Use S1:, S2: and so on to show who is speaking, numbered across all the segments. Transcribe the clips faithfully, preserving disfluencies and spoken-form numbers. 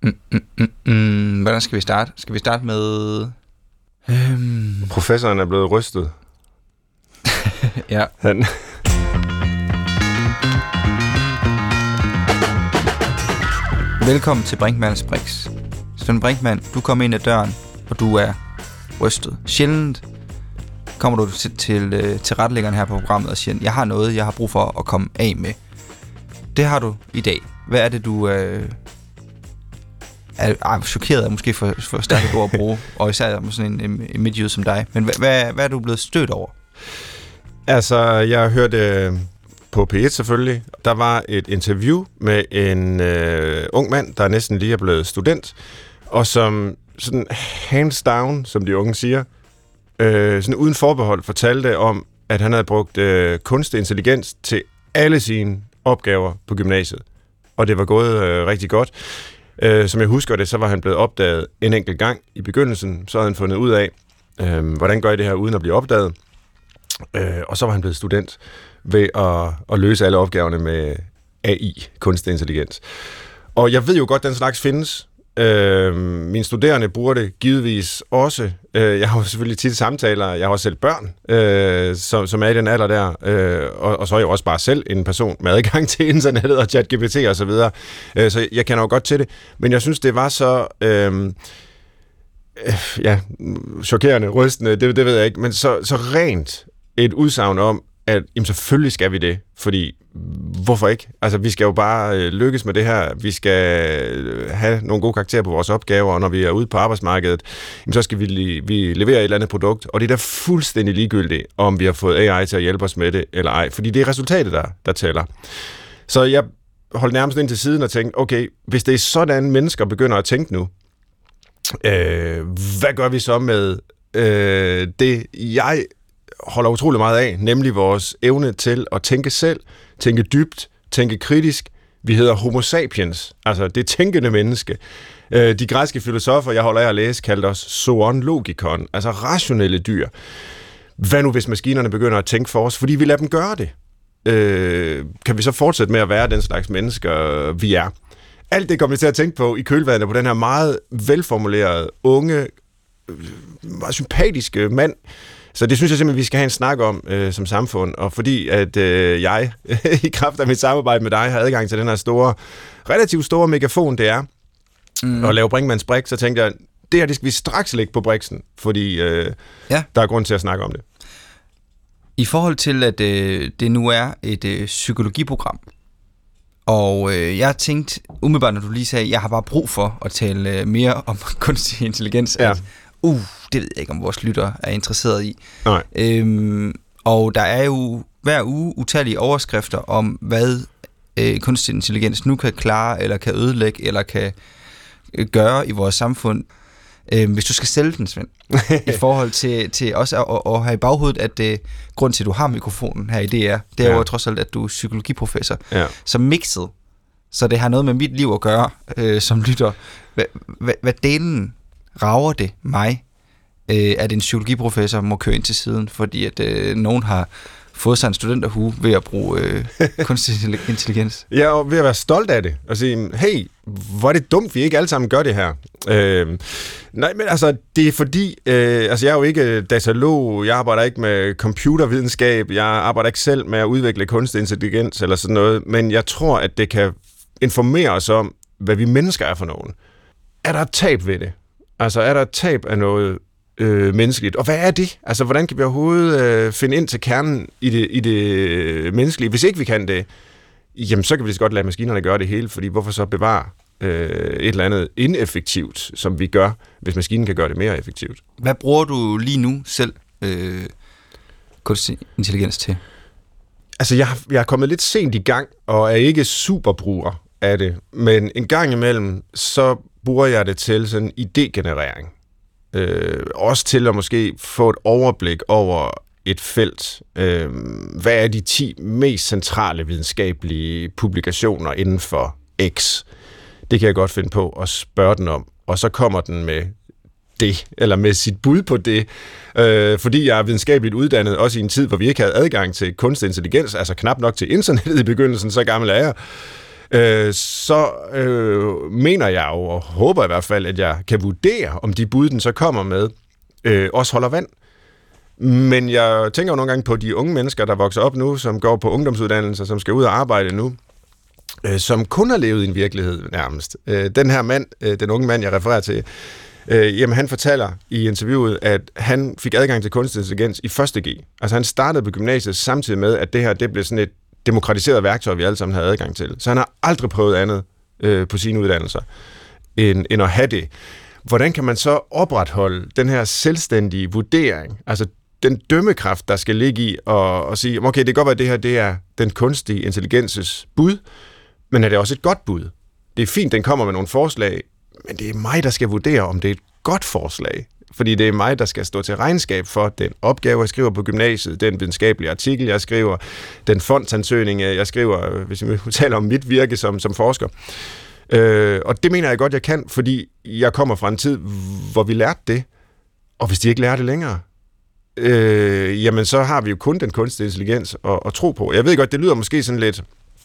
S1: Mm, mm, mm, mm. Hvordan skal vi starte? Skal vi starte med... Øhm...
S2: Professoren er blevet rystet.
S1: Ja.
S2: Han...
S1: Velkommen til Brinkmanns Brix. Svend Brinkmann, du kommer ind ad døren, og du er rystet. Sjældent kommer du til, til, til retlæggeren her på programmet og siger, jeg har noget, jeg har brug for at komme af med. Det har du i dag. Hvad er det, du øh, er, er chokeret af, måske for, for stærkt ord at bruge, og især med sådan en, en midtjyde som dig. Men hvad, hvad, hvad er du blevet stødt over?
S2: Altså, jeg hørte på P et selvfølgelig, der var et interview med en øh, ung mand, der næsten lige er blevet student, og som sådan hands down, som de unge siger, øh, sådan uden forbehold fortalte om, at han havde brugt øh, kunstig intelligens til alle sine opgaver på gymnasiet. Og det var gået øh, rigtig godt. Øh, som jeg husker det, så var han blevet opdaget en enkelt gang i begyndelsen. Så havde han fundet ud af, øh, hvordan gør jeg det her uden at blive opdaget. Øh, og så var han blevet student ved at, at løse alle opgaverne med A I, kunstig intelligens. Og jeg ved jo godt, at den slags findes. Øh, mine studerende bruger det givetvis også. Øh, jeg har jo selvfølgelig tit samtaler. Jeg har også selv børn, øh, som, som er i den alder der. Øh, og, og så er jeg jo også bare selv en person med adgang til internettet og ChatGPT og så videre. Øh, så jeg kender jo godt til det. Men jeg synes, det var så... Øh, øh, ja, chokerende, rystende, det, det ved jeg ikke. Men så, så rent et udsagn om, at jamen, selvfølgelig skal vi det, fordi hvorfor ikke? Altså, vi skal jo bare øh, lykkes med det her. Vi skal øh, have nogle gode karakterer på vores opgaver, og når vi er ude på arbejdsmarkedet, jamen, så skal vi, vi levere et eller andet produkt, og det er da fuldstændig ligegyldigt, om vi har fået A I til at hjælpe os med det eller ej, fordi det er resultatet, der, der tæller. Så jeg holdt nærmest ind til siden og tænkte, okay, hvis det er sådan, mennesker begynder at tænke nu, øh, hvad gør vi så med øh, det, jeg holder utrolig meget af, nemlig vores evne til at tænke selv, tænke dybt, tænke kritisk. Vi hedder homo sapiens, altså det tænkende menneske. De græske filosofer, jeg holder af at læse, kaldte os zoon logikon, altså rationelle dyr. Hvad nu, hvis maskinerne begynder at tænke for os, fordi vi lader dem gøre det? Øh, kan vi så fortsætte med at være den slags mennesker, vi er? Alt det kommer vi til at tænke på i kølvandet på den her meget velformulerede, unge, meget sympatiske mand. Så det synes jeg simpelthen, vi skal have en snak om øh, som samfund, og fordi at øh, jeg i kraft af mit samarbejde med dig har adgang til den her store, relativt store megafon, det er mm. at lave Brinkmanns Brix, så tænkte jeg, det her det skal vi straks lægge på Brixen, fordi øh, ja. der er grund til at snakke om det.
S1: I forhold til, at øh, det nu er et øh, psykologiprogram, og øh, jeg har tænkt, umiddelbart når du lige sagde, jeg har bare brug for at tale øh, mere om kunstig intelligens,
S2: ja.
S1: at Uh, det ved jeg ikke, om vores lytter er interesseret i.
S2: Nej.
S1: Øhm, og der er jo hver uge utallige overskrifter om, hvad øh, kunstig intelligens nu kan klare, eller kan ødelægge, eller kan øh, gøre i vores samfund. Øhm, hvis du skal sælge den, Svend, i forhold til, til også at, at have i baghovedet, at øh, grund til, at du har mikrofonen her i D R, det er ja. jo trods alt, at du er psykologiprofessor. Ja. Så mixet, så det har noget med mit liv at gøre, øh, som lytter. Hvad, hvad, hvad delen rager det mig, øh, at en psykologiprofessor må køre ind til siden, fordi at øh, nogen har fået sig en studenterhue ved at bruge øh, kunstig intelligens?
S2: Jeg er ved at være stolt af det, og sige, hey, hvor er det dumt, vi ikke alle sammen gør det her. Øh, nej, men altså, det er fordi, øh, altså jeg er jo ikke datalog, jeg arbejder ikke med computervidenskab, jeg arbejder ikke selv med at udvikle kunstig intelligens eller sådan noget, men jeg tror, at det kan informere os om, hvad vi mennesker er for nogen. Er der et tab ved det? Altså, er der et tab af noget øh, menneskeligt? Og hvad er det? Altså, hvordan kan vi overhovedet øh, finde ind til kernen i det, i det menneskelige? Hvis ikke vi kan det, jamen, så kan vi lige så godt lade maskinerne gøre det hele, fordi hvorfor så bevare øh, et eller andet ineffektivt, som vi gør, hvis maskinen kan gøre det mere effektivt?
S1: Hvad bruger du lige nu selv øh, kunstig intelligens til?
S2: Altså, jeg, jeg er kommet lidt sent i gang, og er ikke superbruger af det, men en gang imellem, så bruger jeg det til sådan idégenerering. Øh, også til at måske få et overblik over et felt. Øh, hvad er de ti mest centrale videnskabelige publikationer inden for X? Det kan jeg godt finde på at spørge den om. Og så kommer den med det, eller med sit bud på det. Øh, fordi jeg er videnskabeligt uddannet, også i en tid, hvor vi ikke havde adgang til kunstig intelligens, altså knap nok til internettet i begyndelsen, så gammel er jeg. øh, så øh, mener jeg jo, og håber i hvert fald, at jeg kan vurdere, om de bud, den så kommer med, øh, også holder vand. Men jeg tænker jo nogle gange på de unge mennesker, der vokser op nu, som går på ungdomsuddannelser, som skal ud og arbejde nu, øh, som kun har levet i en virkelighed nærmest. Øh, den her mand, øh, den unge mand, jeg refererer til, øh, jamen han fortæller i interviewet, at han fik adgang til kunstig intelligens i første G. Altså han startede på gymnasiet samtidig med, at det her det blev sådan et demokratiseret værktøj, vi alle sammen havde adgang til. Så han har aldrig prøvet andet øh, på sine uddannelser, end, end at have det. Hvordan kan man så opretholde den her selvstændige vurdering, altså den dømmekraft, der skal ligge i og, og sige, okay, det kan godt være, at det her det er den kunstige intelligenses bud, men er det også et godt bud? Det er fint, den kommer med nogle forslag, men det er mig, der skal vurdere, om det er et godt forslag. Fordi det er mig, der skal stå til regnskab for den opgave, jeg skriver på gymnasiet, den videnskabelige artikel, jeg skriver, den fondsansøgning, jeg skriver, hvis vi taler om mit virke som, som forsker. Øh, og det mener jeg godt, jeg kan, fordi jeg kommer fra en tid, hvor vi lærte det, og hvis de ikke lærer det længere, øh, jamen så har vi jo kun den kunstige intelligens at, at tro på. Jeg ved godt, det lyder måske sådan lidt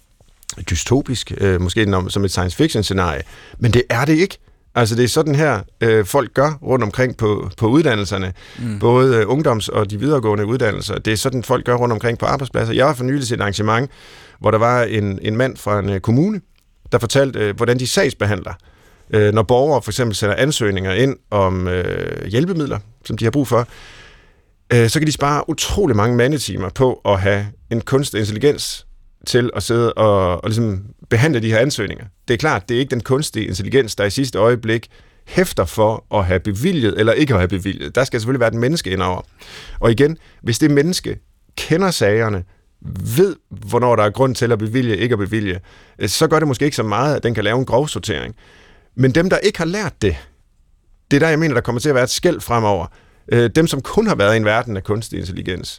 S2: dystopisk, øh, måske som et science fiction scenarie, men det er det ikke. Altså det er sådan her, øh, folk gør rundt omkring på, på uddannelserne, mm. både øh, ungdoms- og de videregående uddannelser. Det er sådan, folk gør rundt omkring på arbejdspladser. Jeg var for nylig til et arrangement, hvor der var en, en mand fra en øh, kommune, der fortalte, øh, hvordan de sagsbehandler, øh, når borgere for eksempel sender ansøgninger ind om øh, hjælpemidler, som de har brug for, øh, så kan de spare utrolig mange mandetimer på at have en kunstig intelligens til at sidde og, og ligesom behandle de her ansøgninger. Det er klart, det er ikke den kunstige intelligens, der i sidste øjeblik hæfter for at have bevilget eller ikke at have bevilget. Der skal selvfølgelig være et menneske indover. Og igen, hvis det menneske kender sagerne, ved, hvornår der er grund til at bevilge, ikke at bevilge, så gør det måske ikke så meget, at den kan lave en grov sortering. Men dem, der ikke har lært det, det er der, jeg mener, der kommer til at være et skel fremover. Dem, som kun har været i en verden af kunstig intelligens,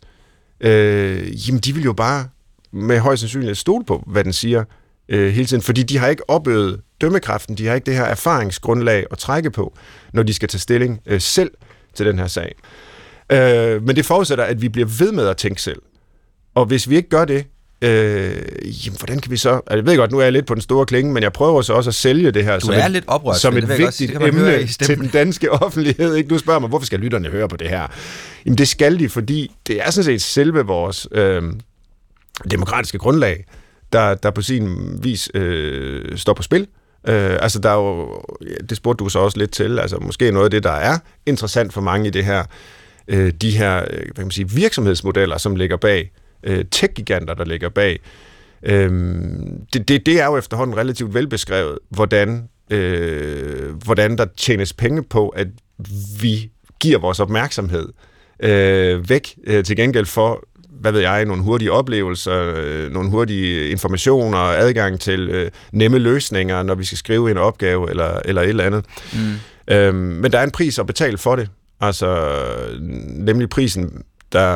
S2: øh, jamen de vil jo bare med højst sandsynlighed stole på, hvad den siger øh, hele tiden, fordi de har ikke opøvet dømmekraften, de har ikke det her erfaringsgrundlag at trække på, når de skal tage stilling øh, selv til den her sag. Øh, men det forudsætter, at vi bliver ved med at tænke selv. Og hvis vi ikke gør det, øh, jamen, hvordan kan vi så... Altså, jeg ved godt, nu er jeg lidt på den store klinge, men jeg prøver så også at sælge det her
S1: du
S2: som
S1: er
S2: et,
S1: lidt oprørt,
S2: som et vigtigt
S1: sige,
S2: emne til den danske offentlighed. Ikke? Nu spørger mig, hvorfor skal lytterne høre på det her? Jamen det skal de, fordi det er sådan set selve vores... Øh, demokratiske grundlag, der, der på sin vis øh, står på spil. Øh, altså, der er jo, det spurgte du så også lidt til, altså måske noget af det, der er interessant for mange i det her, øh, de her hvad kan man sige, virksomhedsmodeller, som ligger bag, øh, tech-giganter, der ligger bag. Øh, det, det, det er jo efterhånden relativt velbeskrevet, hvordan, øh, hvordan der tjenes penge på, at vi giver vores opmærksomhed øh, væk øh, til gengæld for hvad ved jeg, nogle hurtige oplevelser, øh, nogle hurtige informationer, adgang til øh, nemme løsninger, når vi skal skrive en opgave eller, eller et eller andet. Mm. Øhm, men der er en pris at betale for det. Altså, nemlig prisen, der,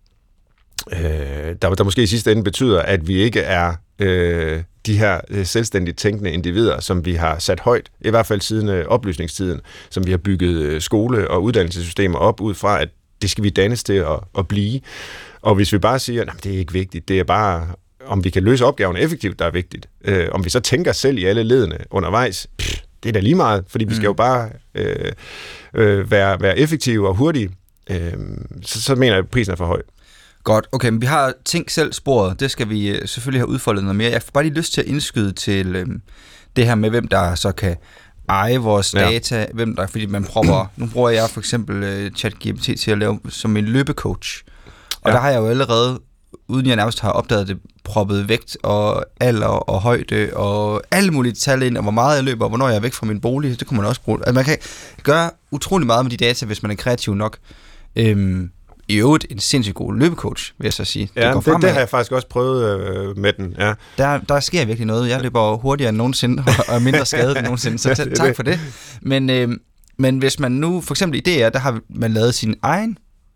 S2: øh, der, der måske i sidste ende betyder, at vi ikke er øh, de her selvstændigt tænkende individer, som vi har sat højt, i hvert fald siden øh, oplysningstiden, som vi har bygget øh, skole- og uddannelsessystemer op ud fra, at det skal vi dannes til at, at blive. Og hvis vi bare siger, at det er ikke vigtigt, det er bare, om vi kan løse opgaven effektivt, der er vigtigt. Øh, om vi så tænker selv i alle ledene undervejs, pff, det er da lige meget, fordi vi skal jo bare øh, øh, være, være effektive og hurtige. Øh, så, så mener jeg, at prisen er for høj.
S1: Godt, okay, men vi har tænkt selv sporet, det skal vi selvfølgelig have udfoldet noget mere. Jeg får bare lige lyst til at indskyde til øh, det her med, hvem der så kan eje vores data, ja. Hvem der, fordi man prøver, nu bruger jeg for eksempel uh, ChatGPT til at lave som en løbecoach. Og ja. Der har jeg jo allerede, uden jeg nærmest har opdaget det, proppet vægt og alder og højde og alle mulige tal ind, og hvor meget jeg løber, og hvornår jeg er væk fra min bolig. Det kunne man også bruge. Altså, man kan gøre utrolig meget med de data, hvis man er kreativ nok. Øhm, I øvrigt en sindssygt god løbecoach, vil jeg så sige.
S2: Ja, det, det, det har jeg faktisk også prøvet øh, med den. Ja.
S1: Der, der sker virkelig noget. Jeg løber hurtigere end nogensinde, og er mindre skadet end nogensinde, så t- tak for det. Men, øh, men hvis man nu, for eksempel i D R, der har man lavet sin egen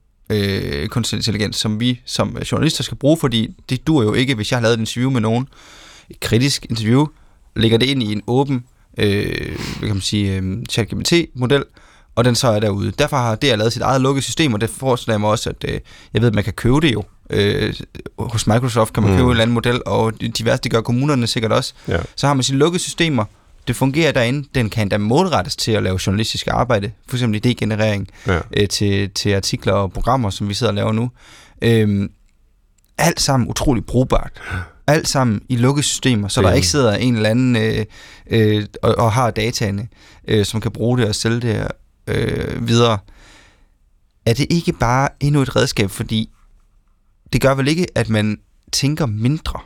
S1: øh, kunstig intelligens, som vi som journalister skal bruge, fordi det dur jo ikke, hvis jeg har lavet et interview med nogen, et kritisk interview, lægger det ind i en åben øh, hvad kan man sige, øh, ChatGPT-model, og den så er derude. Derfor har D R lavet sit eget lukket system, og det forestiller mig også, at øh, jeg ved, at man kan købe det jo. Øh, hos Microsoft kan man mm. købe en eller anden model, og diverse, det gør kommunerne sikkert også. Ja. Så har man sine lukkede systemer, det fungerer derinde, den kan endda målrettes til at lave journalistisk arbejde, for eksempel idégenerering ja. øh, til, til artikler og programmer, som vi sidder og laver nu. Øh, alt sammen utroligt brugbart. Alt sammen i lukkede systemer, så der ikke sidder en eller anden øh, øh, og, og har dataene, øh, som kan bruge det og sælge det øh, videre. Er det ikke bare endnu et redskab, fordi det gør vel ikke, at man tænker mindre?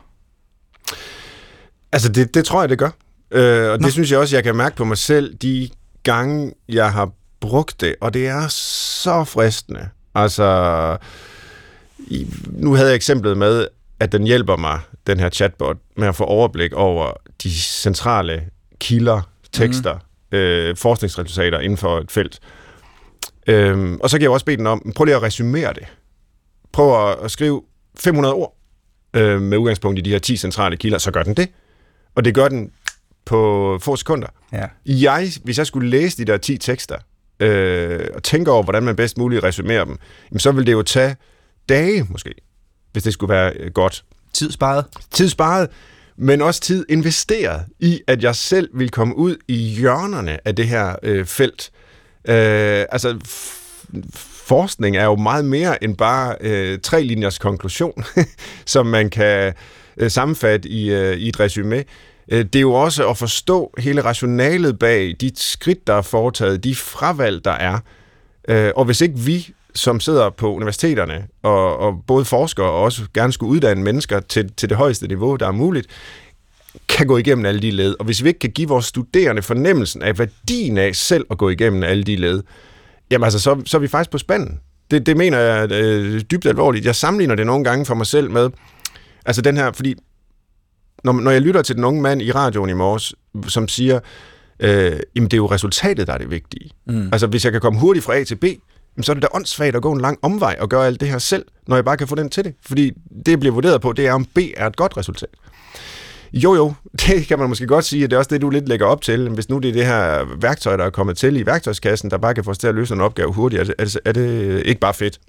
S2: Altså, det, det tror jeg, det gør. Øh, og Nå. det synes jeg også, jeg kan mærke på mig selv, de gange, jeg har brugt det, og det er så fristende. Altså, i, nu havde jeg eksemplet med, at den hjælper mig, den her chatbot, med at få overblik over de centrale kilder, tekster, mm. øh, forskningsresultater inden for et felt. Øhm, og så kan jeg også bede den om, prøv lige at resumere det. Prøv at, at skrive fem hundrede ord øh, med udgangspunkt i de her ti centrale kilder, så gør den det. Og det gør den på få sekunder. Ja. Jeg, hvis jeg skulle læse de der ti tekster, øh, og tænke over, hvordan man bedst muligt resumerer dem, jamen, så ville det jo tage dage måske, hvis det skulle være godt.
S1: Tid sparet.
S2: Tid sparet, men også tid investeret i, at jeg selv vil komme ud i hjørnerne af det her øh, felt. Øh, altså, f- forskning er jo meget mere end bare øh, tre linjers konklusion, som man kan øh, sammenfatte i, øh, i et resume. Det er jo også at forstå hele rationalet bag de skridt, der er foretaget, de fravalg, der er. Og hvis ikke vi, som sidder på universiteterne, og, og både forskere og også gerne skulle uddanne mennesker til, til det højeste niveau, der er muligt, kan gå igennem alle de led. Og hvis vi ikke kan give vores studerende fornemmelsen af værdien af selv at gå igennem alle de led, jamen altså, så, så er vi faktisk på spanden. Det, det mener jeg øh, dybt alvorligt. Jeg sammenligner det nogle gange for mig selv med, altså den her, fordi Når, når jeg lytter til den unge mand i radioen i morges, som siger, øh, jamen det er jo resultatet, der er det vigtige. Mm. Altså hvis jeg kan komme hurtigt fra A til B, så er det da åndssvagt at gå en lang omvej og gøre alt det her selv, når jeg bare kan få den til det. Fordi det, jeg bliver vurderet på, det er, om B er et godt resultat. Jo jo, det kan man måske godt sige, at det er også det, du lidt lægger op til. Hvis nu det er det her værktøj, der er kommet til i værktøjskassen, der bare kan få os til at løse en opgave hurtigt, er det, er det, er det ikke bare fedt?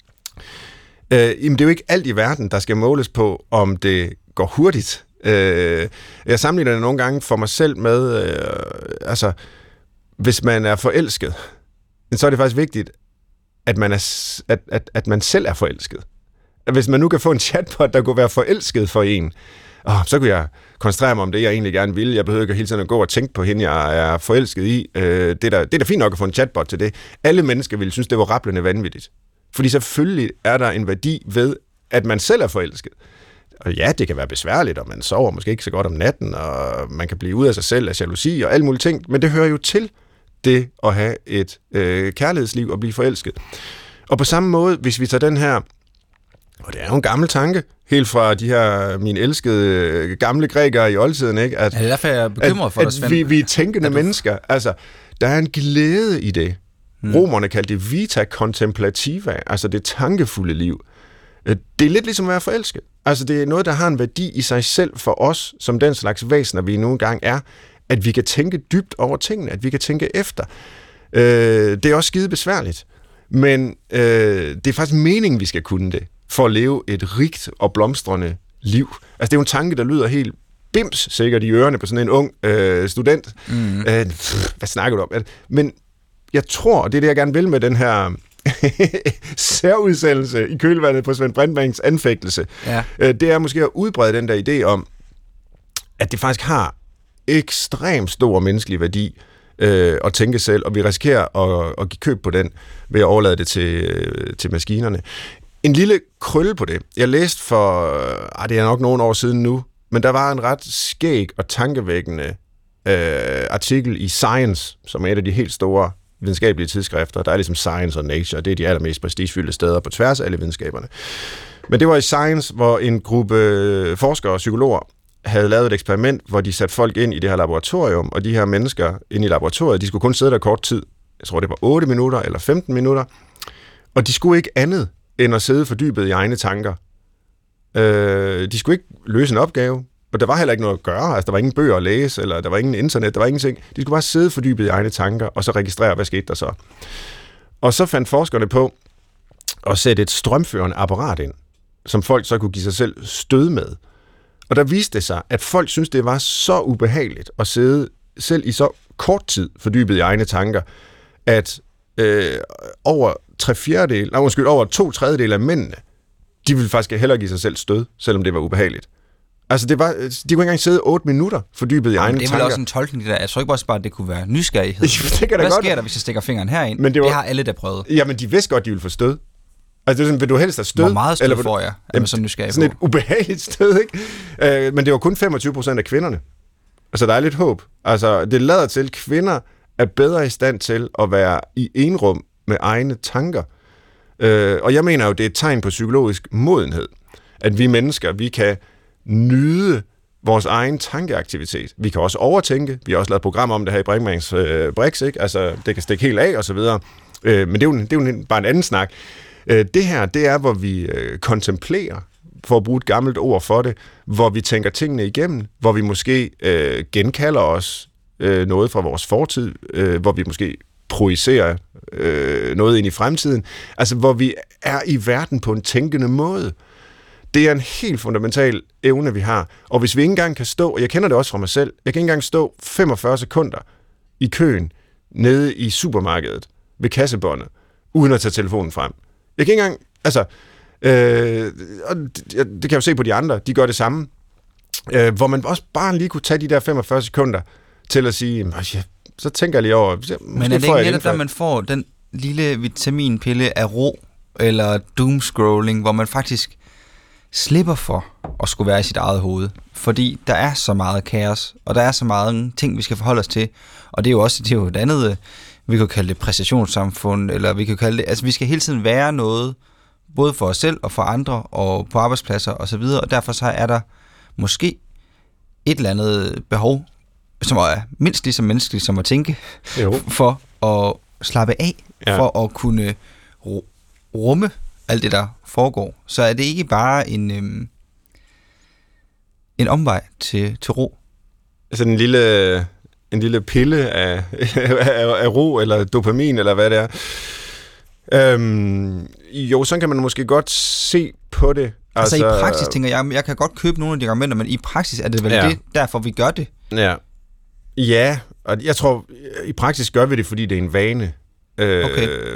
S2: Øh, jamen det er jo ikke alt i verden, der skal måles på, om det går hurtigt. Øh, jeg sammenligner det nogle gange for mig selv med, øh, altså, hvis man er forelsket, så er det faktisk vigtigt, at man, er, at, at, at man selv er forelsket. Hvis man nu kan få en chatbot, der kunne være forelsket for en, åh, så kunne jeg koncentrere mig om det, jeg egentlig gerne vil. Jeg behøver ikke hele tiden at gå og tænke på hende, jeg er forelsket i. Øh, det, er da, det er da fint nok at få en chatbot til det. Alle mennesker ville synes, det var rablende vanvittigt. Fordi selvfølgelig er der en værdi ved, at man selv er forelsket. Og ja, det kan være besværligt, og man sover måske ikke så godt om natten, og man kan blive ude af sig selv af jalousi og alle mulige ting, men det hører jo til det at have et øh, kærlighedsliv og blive forelsket. Og på samme måde, hvis vi tager den her, og det er jo en gammel tanke, helt fra de her mine elskede gamle grækere i oldtiden, ikke? At,
S1: ja, det er derfor, jeg er bekymret for
S2: at,
S1: dig, Svend.
S2: At vi, vi er tænkende du... mennesker. Altså, der er en glæde i det. Hmm. Romerne kaldte det vita contemplativa, altså det tankefulde liv. Det er lidt ligesom at være forelsket. Altså det er noget, der har en værdi i sig selv for os, som den slags væsener, vi nogle gange er, at vi kan tænke dybt over tingene, at vi kan tænke efter. Øh, det er også skide besværligt, men øh, det er faktisk meningen, vi skal kunne det, for at leve et rigt og blomstrende liv. Altså det er jo en tanke, der lyder helt bims sikkert i ørerne på sådan en ung øh, student. Mm. Øh, pff, hvad snakker du om? Men jeg tror, og det er det, jeg gerne vil med den her særudsendelse i kølvandet på Svend Brinkmanns anfægtelse, ja. Det er måske at udbrede den der idé om, at det faktisk har ekstremt stor menneskelig værdi øh, at tænke selv, og vi risikerer at, at give køb på den ved at overlade det til, øh, til maskinerne. En lille krølle på det. Jeg læste for, øh, det er nok nogle år siden nu, men der var en ret skæg og tankevækkende øh, artikel i Science, som er et af de helt store videnskabelige tidsskrifter. Der er ligesom Science og Nature, og det er de allermest prestigefyldte steder på tværs af alle videnskaberne. Men det var i Science, hvor en gruppe forskere og psykologer havde lavet et eksperiment, hvor de satte folk ind i det her laboratorium, og de her mennesker inde i laboratoriet, de skulle kun sidde der kort tid. Jeg tror, det var otte minutter eller femten minutter. Og de skulle ikke andet end at sidde fordybet i egne tanker. Øh, de skulle ikke løse en opgave. Og der var heller ikke noget at gøre. Altså, der var ingen bøger at læse, eller der var ingen internet, der var ingenting. De skulle bare sidde fordybet i egne tanker, og så registrere, hvad skete der så. Og så fandt forskerne på at sætte et strømførende apparat ind, som folk så kunne give sig selv stød med. Og der viste det sig, at folk synes det var så ubehageligt at sidde selv i så kort tid fordybet i egne tanker, at øh, over tre fjerdedel, nej, undskyld, over to tredjedel af mændene, de ville faktisk hellere give sig selv stød, selvom det var ubehageligt. Altså, det var, de kunne ikke engang sidde otte minutter fordybet i egne tanker. Det er vel
S1: også en tolkning, det der. Jeg tror ikke også bare, at det kunne være nysgerrighed.
S2: det
S1: Hvad
S2: godt.
S1: sker der, hvis jeg stikker fingeren herind? Men det, var, det har alle, der prøvet.
S2: Jamen, de vidste godt, de ville få stød. Altså, det er sådan, vil du helst have stød?
S1: Hvor meget stød
S2: eller,
S1: får jeg? Jamen, sådan nysgerrig
S2: sådan et ubehageligt stød, ikke? Øh, men det var kun femogtyve procent af kvinderne. Altså, der er lidt håb. Altså, det lader til, at kvinder er bedre i stand til at være i enrum med egne tanker. Øh, og jeg mener jo, det er et tegn på psykologisk modenhed, at vi mennesker, vi kan nyde vores egen tankeaktivitet. Vi kan også overtænke. Vi har også lavet program om det her i Brinkmanns øh, Brix, ikke? Altså, det kan stikke helt af, og så videre. Øh, men det er jo, det er jo bare en anden snak. Øh, det her, det er, hvor vi øh, kontemplerer, for at bruge et gammelt ord for det, hvor vi tænker tingene igennem, hvor vi måske øh, genkalder os øh, noget fra vores fortid, øh, hvor vi måske projicerer øh, noget ind i fremtiden. Altså, hvor vi er i verden på en tænkende måde. Det er en helt fundamental evne, vi har. Og hvis vi ikke engang kan stå, og jeg kender det også fra mig selv, jeg kan ikke engang stå femogfyrre sekunder i køen nede i supermarkedet ved kassebåndet, uden at tage telefonen frem. Jeg kan ikke engang, altså, øh, og det, det kan jeg jo se på de andre, de gør det samme, øh, hvor man også bare lige kunne tage de der femogfyrre sekunder til at sige, ja, så tænker jeg lige over.
S1: Men er det ikke netop, at man får den lille vitaminpille af ro, eller doomscrolling, hvor man faktisk slipper for at skulle være i sit eget hoved, fordi der er så meget kaos, og der er så mange ting, vi skal forholde os til, og det er jo også det er jo et andet, vi kan kalde det præstationssamfund, eller vi kan kalde det, altså vi skal hele tiden være noget, både for os selv og for andre, og på arbejdspladser og så videre, og derfor så er der måske et eller andet behov, som er mindst lige så menneskeligt som at tænke, jo. For at slappe af, ja. For at kunne rumme alt det, der foregår. Så er det ikke bare en, øhm, en omvej til, til ro.
S2: Altså en lille, en lille pille af, af, af ro, eller dopamin, eller hvad det er. Øhm, jo, så kan man måske godt se på det.
S1: Altså, altså i praksis tænker jeg, jeg kan godt købe nogle af de argumenter, men i praksis er det vel ja. Det, derfor vi gør det.
S2: Ja. Ja, og jeg tror, i praksis gør vi det, fordi det er en vane.
S1: Okay.
S2: Øh,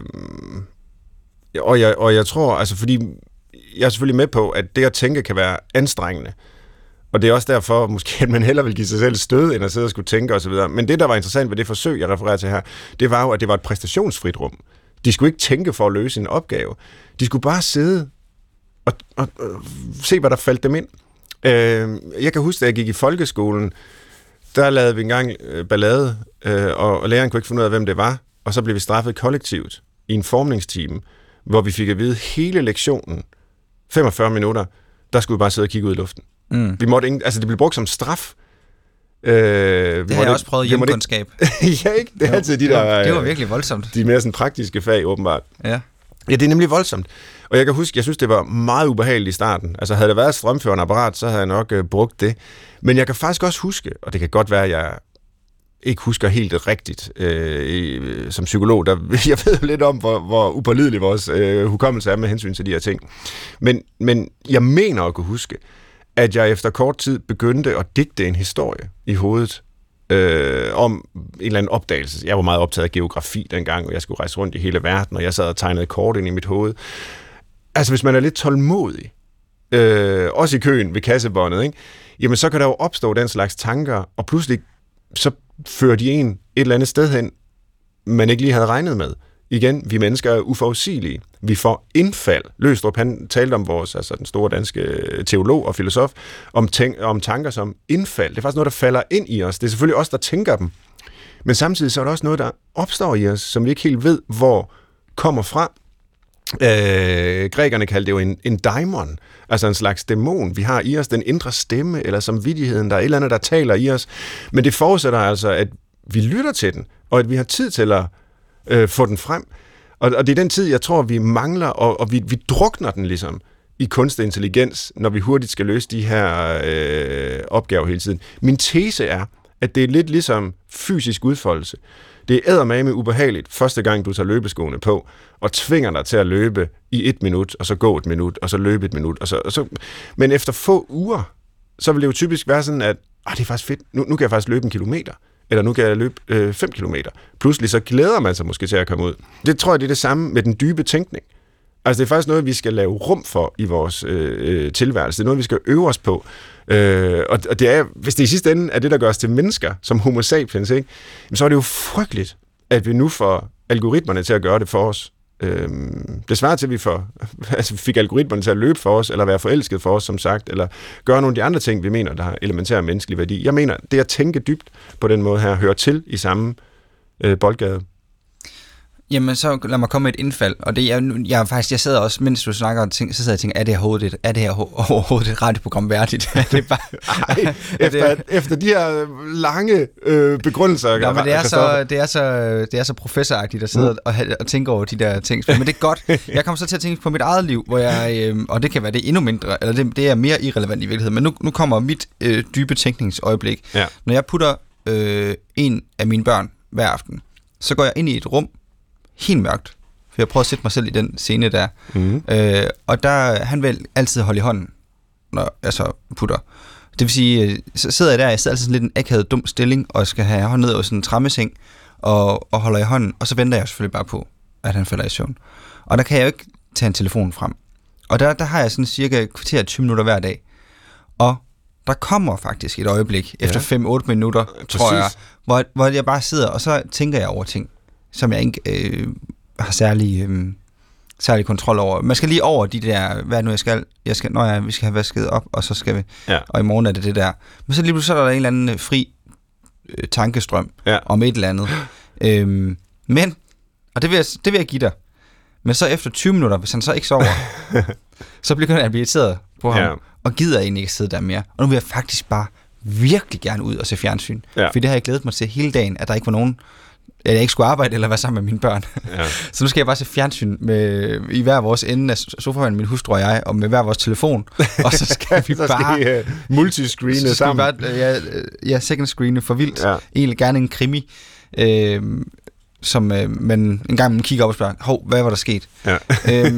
S2: og, jeg, og jeg tror, altså fordi, jeg er selvfølgelig med på, at det at tænke kan være anstrengende. Og det er også derfor, måske, at man hellere vil give sig selv stød, end at sidde og skulle tænke osv. Men det, der var interessant ved det forsøg, jeg refererer til her, det var jo, at det var et præstationsfrit rum. De skulle ikke tænke for at løse en opgave. De skulle bare sidde og, og, og se, hvad der faldt dem ind. Øh, jeg kan huske, da jeg gik i folkeskolen, der lavede vi engang øh, ballade, øh, og, og læreren kunne ikke finde ud af, hvem det var, og så blev vi straffet kollektivt i en formningsteam, hvor vi fik at vide hele lektionen, femogfyrre minutter, der skulle vi bare sidde og kigge ud i luften. Mm. Vi måtte ikke, altså det blev brugt som straf.
S1: Øh, vi det har jeg også prøvet hjemmekundskab.
S2: Ja, ikke? Det er jo, altid de der...
S1: Det var virkelig voldsomt.
S2: De mere sådan praktiske fag, åbenbart.
S1: Ja.
S2: Ja, det er nemlig voldsomt. Og jeg kan huske, jeg synes, det var meget ubehageligt i starten. Altså, havde det været et strømførende apparat, så havde jeg nok øh, brugt det. Men jeg kan faktisk også huske, og det kan godt være, at jeg ikke husker helt rigtigt øh, som psykolog, der jeg ved lidt om, hvor, hvor upålidelig vores øh, hukommelse er med hensyn til de her ting. Men, men jeg mener at kunne huske, at jeg efter kort tid begyndte at digte en historie i hovedet øh, om en eller anden opdagelse. Jeg var meget optaget af geografi dengang, og jeg skulle rejse rundt i hele verden, og jeg sad og tegnede kort ind i mit hoved. Altså, hvis man er lidt tålmodig, øh, også i køen ved kassebåndet, ikke? Jamen, så kan der jo opstå den slags tanker, og pludselig så fører de en et eller andet sted hen, man ikke lige havde regnet med. Igen, vi mennesker er uforudsigelige. Vi får indfald. Løgstrup, han talte om vores, altså den store danske teolog og filosof, om, tænk, om tanker som indfald. Det er faktisk noget, der falder ind i os. Det er selvfølgelig os, der tænker dem. Men samtidig så er der også noget, der opstår i os, som vi ikke helt ved, hvor kommer fra. Øh, grækerne kaldte det jo en, en daimon, altså en slags dæmon. Vi har i os den indre stemme, eller samvittigheden, der er et eller andet, der taler i os. Men det forudsætter altså, at vi lytter til den, og at vi har tid til at øh, få den frem. Og, og det er den tid, jeg tror, vi mangler, og, og vi, vi drukner den ligesom i kunstig intelligens, når vi hurtigt skal løse de her øh, opgaver hele tiden. Min tese er, at det er lidt ligesom fysisk udfoldelse. Det er eddermame ubehageligt, første gang du tager løbeskoene på, og tvinger dig til at løbe i et minut, og så gå et minut, og så løbe et minut. Og så, og så. Men efter få uger, så vil det jo typisk være sådan, at det er faktisk fedt, nu, nu kan jeg faktisk løbe en kilometer, eller nu kan jeg løbe øh, fem kilometer. Pludselig så glæder man sig måske til at komme ud. Det tror jeg, det er det samme med den dybe tænkning. Altså det er faktisk noget, vi skal lave rum for i vores øh, tilværelse. Det er noget, vi skal øve os på. Øh, og, og det er, hvis det i sidste ende er det, der gør os til mennesker, som homo sapiens, ikke? Så er det jo frygteligt, at vi nu får algoritmerne til at gøre det for os. Øh, det svarer til, at vi får, altså, fik algoritmerne til at løbe for os, eller være forelsket for os, som sagt, eller gøre nogle af de andre ting, vi mener, der har elementær menneskelig værdi. Jeg mener, det at tænke dybt på den måde her, hører til i samme øh, boldgade.
S1: Jamen, så lad mig komme med et indfald, og det jeg, jeg faktisk, jeg sidder også, mens du snakker, og tænker, så sidder jeg og tænker, er det overhovedet et, er det her overhovedet et radioprogram værdigt? det er bare,
S2: Ej, efter, efter de her lange øh, begrundelser.
S1: Nå, men det er, så, det, er så, det er så professoragtigt at sidde mm. og, og tænke over de der ting, men det er godt. Jeg kommer så til at tænke på mit eget liv, hvor jeg, øh, og det kan være det endnu mindre, eller det, det er mere irrelevant i virkeligheden, men nu, nu kommer mit øh, dybe tænkningsøjeblik. Ja. Når jeg putter øh, en af mine børn hver aften, så går jeg ind i et rum, helt mørkt, for jeg prøver at sætte mig selv i den scene der. Mm. Øh, og der han vil altid holde i hånden, når jeg så putter. Det vil sige, så sidder jeg der, jeg sidder altid sådan lidt en akavet dum stilling, og skal have hånden ned over sådan en trammeseng, og, og holder i hånden, og så venter jeg selvfølgelig bare på, at han falder i søvn. Og der kan jeg jo ikke tage en telefon frem. Og der, der har jeg sådan cirka kvarter tyve minutter hver dag. Og der kommer faktisk et øjeblik, efter fem otte minutter, ja, tror jeg, hvor, hvor jeg bare sidder, og så tænker jeg over ting, som jeg ikke øh, har særlig, øh, særlig kontrol over. Man skal lige over de der, hvad nu jeg skal, jeg skal, når jeg, vi skal have vasket op, og så skal vi, ja. Og i morgen er det det der. Men så lige pludselig så er der en eller anden fri øh, tankestrøm ja. Om et eller andet. øhm, men, og det vil, jeg, det vil jeg give dig, men så efter tyve minutter, hvis han så ikke sover, så bliver jeg irriteret på ham, ja. Og gider egentlig ikke sidde der mere. Og nu vil jeg faktisk bare virkelig gerne ud og se fjernsyn. Ja. For det har jeg glædet mig til hele dagen, at der ikke var nogen, at jeg ikke skulle arbejde eller være sammen med mine børn. Ja. Så nu skal jeg bare se fjernsyn med, i hver vores ende af sofaen, min hustru og jeg, og med hver vores telefon. Og så skal vi
S2: så
S1: bare...
S2: skal I, uh, multiscreene sammen.
S1: Bare, ja, ja, second screene for vildt. Ja. Egentlig gerne en krimi, øh, som øh, man en gang man kigger op og spørger, hov, hvad var der sket? Ja. øhm,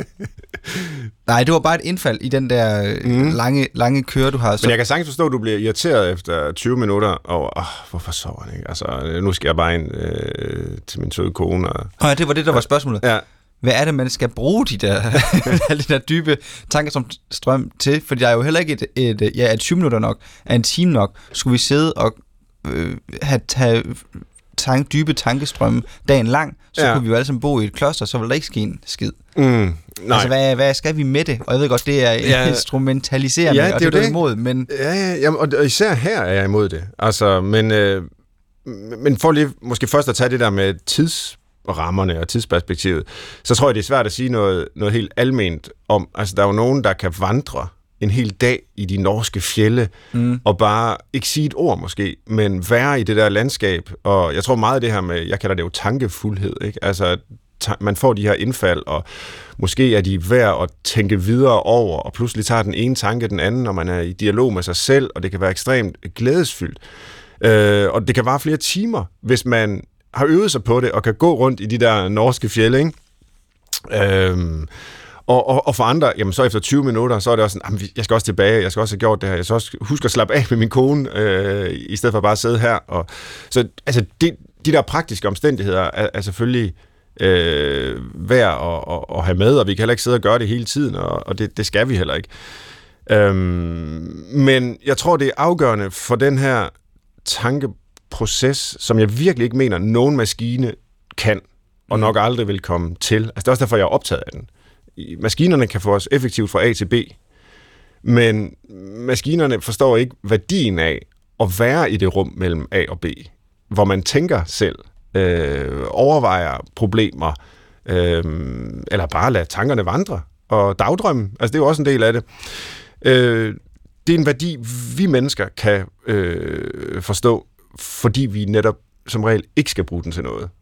S1: nej, det var bare et indfald i den der mm. lange, lange køre, du har. Så...
S2: Men jeg kan sagtens forstå, at du bliver irriteret efter tyve minutter over, åh, hvorfor sover han ikke? Altså, nu skal jeg bare ind øh, til min søde kone. Og...
S1: Ja, det var det, der var spørgsmålet. Ja. Hvad er det, man skal bruge de der, de der dybe tankestrøm til? For der er jo heller ikke et, et, ja, et tyve minutter nok, er en time nok. Skulle vi sidde og øh, have... have tank, dybe tankestrømme dagen lang, så ja. Kunne vi jo alle sammen bo i et kloster, så ville der ikke ske en skid. Mm, nej. Altså, hvad, hvad skal vi med det? Og jeg ved godt, det er ja. Instrumentaliserende, ja, det og det er du imod, men...
S2: Ja, ja, ja, og især her er jeg imod det. Altså, men, øh, men for lige måske først at tage det der med tidsrammerne og tidsperspektivet, så tror jeg, det er svært at sige noget, noget helt alment om, altså, der er jo nogen, der kan vandre en hel dag i de norske fjelde, mm. og bare ikke sige et ord måske, men være i det der landskab, og jeg tror meget af det her med, jeg kalder det jo tankefuldhed, ikke? Altså, ta- man får de her indfald, og måske er de værd at tænke videre over, og pludselig tager den ene tanke den anden, når man er i dialog med sig selv, og det kan være ekstremt glædesfyldt. Øh, og det kan vare flere timer, hvis man har øvet sig på det, og kan gå rundt i de der norske fjelde, ikke? Øh, Og, og, og for andre, jamen så efter tyve minutter, så er det også sådan, jeg skal også tilbage, jeg skal også have gjort det her, jeg skal også huske at slappe af med min kone, øh, i stedet for bare at sidde her. Og, så altså, de, de der praktiske omstændigheder er, er selvfølgelig øh, værd at, at, at have med, og vi kan heller ikke sidde og gøre det hele tiden, og, og det, det skal vi heller ikke. Øhm, men jeg tror, det er afgørende for den her tankeproces, som jeg virkelig ikke mener, nogen maskine kan, og nok aldrig vil komme til. Altså det er også derfor, jeg er optaget af den. Maskinerne kan få os effektivt fra A til B, men maskinerne forstår ikke værdien af at være i det rum mellem A og B, hvor man tænker selv, øh, overvejer problemer, øh, eller bare lader tankerne vandre og dagdrømme. Altså det er jo også en del af det. Øh, det er en værdi, vi mennesker kan øh, forstå, fordi vi netop som regel ikke skal bruge den til noget.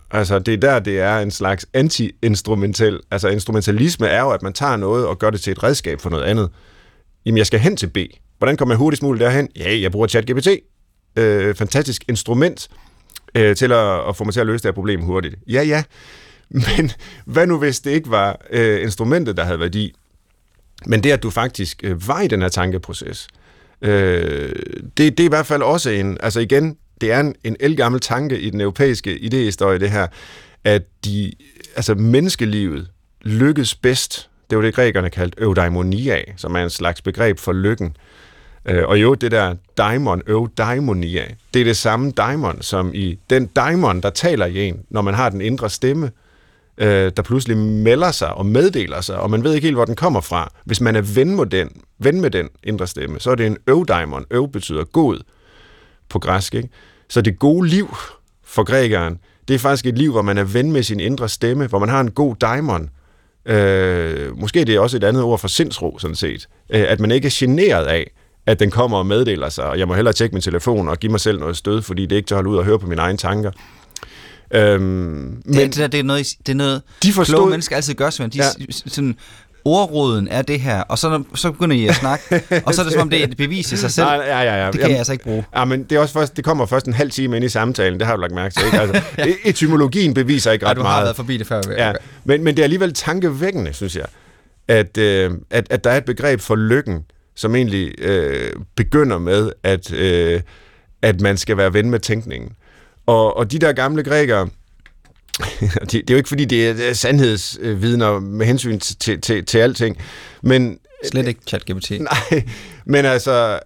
S2: Altså, det er der, det er en slags anti-instrumental. Altså, instrumentalisme er jo, at man tager noget og gør det til et redskab for noget andet. Jamen, jeg skal hen til B. Hvordan kommer jeg hurtigst muligt derhen? Ja, jeg bruger ChatGPT. Øh, fantastisk instrument øh, til at, at få mig til at løse det her problem hurtigt. Ja, ja. Men hvad nu, hvis det ikke var øh, instrumentet, der havde værdi? Men det, at du faktisk øh, var i den her tankeproces, øh, det, det er i hvert fald også en... Altså igen, det er en, en ældgammel tanke i den europæiske idéhistorie, det her, at de, altså menneskelivet lykkes bedst. Det var det, grækerne kaldte eudaimonia, som er en slags begreb for lykken. Og jo, det der daimon, eudaimonia, det er det samme daimon, som i den daimon, der taler i en, når man har den indre stemme, der pludselig melder sig og meddeler sig, og man ved ikke helt, hvor den kommer fra. Hvis man er ven med den, ven med den indre stemme, så er det en eudaimon. Eu betyder god på græsk, ikke? Så det gode liv for grækeren, det er faktisk et liv, hvor man er ven med sin indre stemme, hvor man har en god daimon. Øh, måske det er også et andet ord for sindsro, sådan set. Øh, at man ikke er generet af, at den kommer og meddeler sig, og jeg må hellere tjekke min telefon og give mig selv noget stød, fordi det er ikke til at holde ud og høre på mine egne tanker. Øhm, men
S1: det, det, der, det er noget, det er noget
S2: de forstod,
S1: kloge mennesker altid gør, sådan, de, ja. sådan, ordroden er det her, og så, så begynder I at snakke, og så er det som om det er et bevis i sig selv.
S2: Nej, ja, ja, ja.
S1: Det kan Jamen, jeg altså ikke bruge.
S2: Ja, men det, er også først, det kommer først en halv time ind i samtalen, det har du lagt mærke til, ikke? Altså, ja. Etymologien beviser ikke ret meget.
S1: Ja, du har meget. været forbi det før.
S2: Ja, men, men det er alligevel tankevækkende, synes jeg, at, øh, at, at der er et begreb for lykken, som egentlig øh, begynder med, at, øh, at man skal være ven med tænkningen. Og, og de der gamle grækere, det, det er jo ikke fordi, det er sandhedsvidner med hensyn til, til, til, til alting, men...
S1: Slet ikke ChatGPT.
S2: Nej, men altså,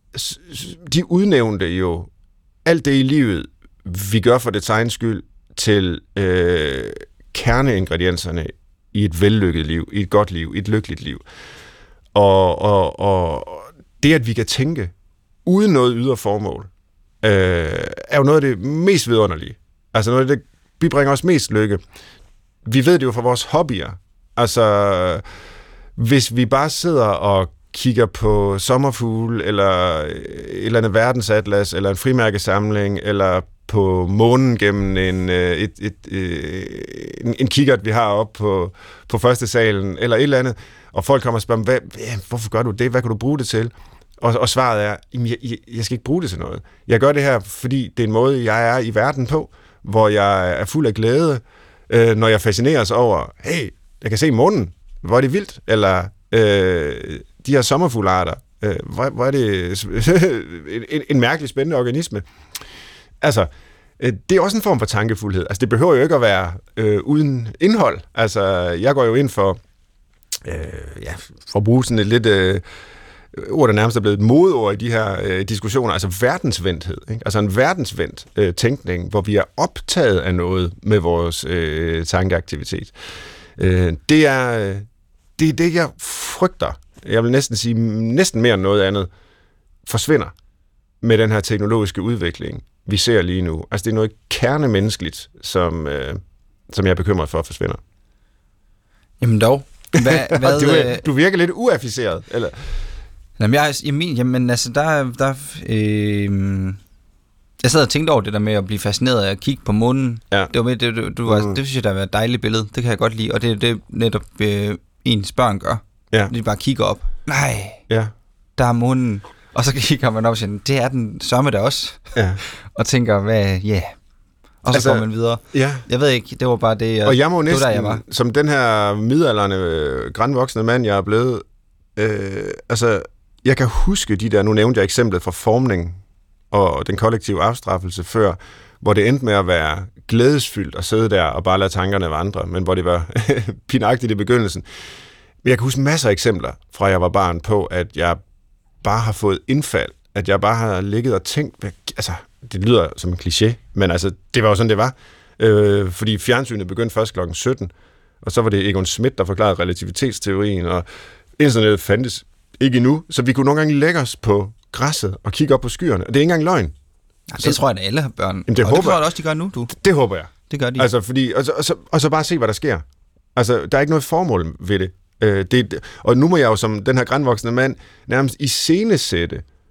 S2: de udnævnte jo alt det i livet, vi gør for dets egen skyld, til øh, kerneingredienserne i et vellykket liv, i et godt liv, i et lykkeligt liv. Og, og, og det, at vi kan tænke uden noget ydre formål, øh, er jo noget af det mest vidunderlige. Altså noget af det, vi bringer os mest lykke. Vi ved det jo fra vores hobbyer. Altså, hvis vi bare sidder og kigger på sommerfugle, eller et eller andet verdensatlas, eller en frimærkesamling, eller på månen gennem en, et, et, et, en, en kikkert, vi har oppe på, på første salen, eller et eller andet, og folk kommer og spørger, hvad, hvorfor gør du det? Hvad kan du bruge det til? Og, og svaret er, jeg, jeg skal ikke bruge det til noget. Jeg gør det her, fordi det er en måde, jeg er i verden på, hvor jeg er fuld af glæde, øh, når jeg fascineres over, hey, jeg kan se månen, hvor er det vildt, eller øh, de her sommerfuglearter, øh, hvor, hvor er det en, en mærkelig spændende organisme. Altså, øh, det er også en form for tankefuldhed. Altså, det behøver jo ikke at være øh, uden indhold. Altså, jeg går jo ind for, øh, ja, for at bruge sådan et lidt... Øh, ord, der nærmest er blevet et modeord i de her øh, diskussioner, altså verdensvendthed, ikke? Altså en verdensvendt øh, tænkning, hvor vi er optaget af noget med vores øh, tankeaktivitet. Øh, det, er, det er det, jeg frygter. Jeg vil næsten sige, næsten mere end noget andet, forsvinder med den her teknologiske udvikling, vi ser lige nu. Altså det er noget kernemenneskeligt, som, øh, som jeg er bekymret for at forsvinder.
S1: Jamen dog. Hvad, hvad,
S2: du, du virker lidt uafficeret, eller...
S1: Jamen, jeg, jamen, jamen altså, der... der øh, jeg sad og tænkte over det der med at blive fascineret af at kigge på månen. Ja. Det var med, det, det, du var, mm. det synes jeg, der var et dejligt billede. Det kan jeg godt lide, og det er det netop øh, ens børn gør. Ja. De bare kigger op. Nej, ja. Der er månen. Og så kigger man op og siger, det er den sørme der også. Ja. Og tænker, hvad, ja... Yeah. Og så altså, går man videre. Ja. Jeg ved ikke, det var bare det, jeg,
S2: og jeg må næsten,
S1: det var der, jeg var.
S2: Som den her midaldrende, øh, grandvoksne mand, jeg er blevet... Øh, altså... Jeg kan huske de der, nu nævnte jeg eksemplet fra formning og den kollektive afstraffelse før, hvor det endte med at være glædesfyldt at sidde der og bare lade tankerne vandre, men hvor det var pinagtigt i begyndelsen. Men jeg kan huske masser af eksempler fra jeg var barn på, at jeg bare har fået indfald, at jeg bare har ligget og tænkt, altså det lyder som en kliché, men altså det var jo sådan det var, øh, fordi fjernsynet begyndte først klokken sytten, og så var det Egon Schmidt, der forklarede relativitetsteorien, og internettet fandtes ikke endnu, så vi kunne nogle gange lægge os på græsset og kigge op på skyerne. Og det er ikke engang løgn.
S1: Ja, det så, tror jeg, at alle har børn.
S2: Jamen, det
S1: og
S2: håber
S1: det tror jeg også, de gør nu, du.
S2: Det, det håber jeg.
S1: Det gør de.
S2: Altså, fordi, og, så, og, så, og så bare se, hvad der sker. Altså, der er ikke noget formål ved det. Øh, det og nu må jeg jo som den her grandvoksne mand nærmest iscenesætte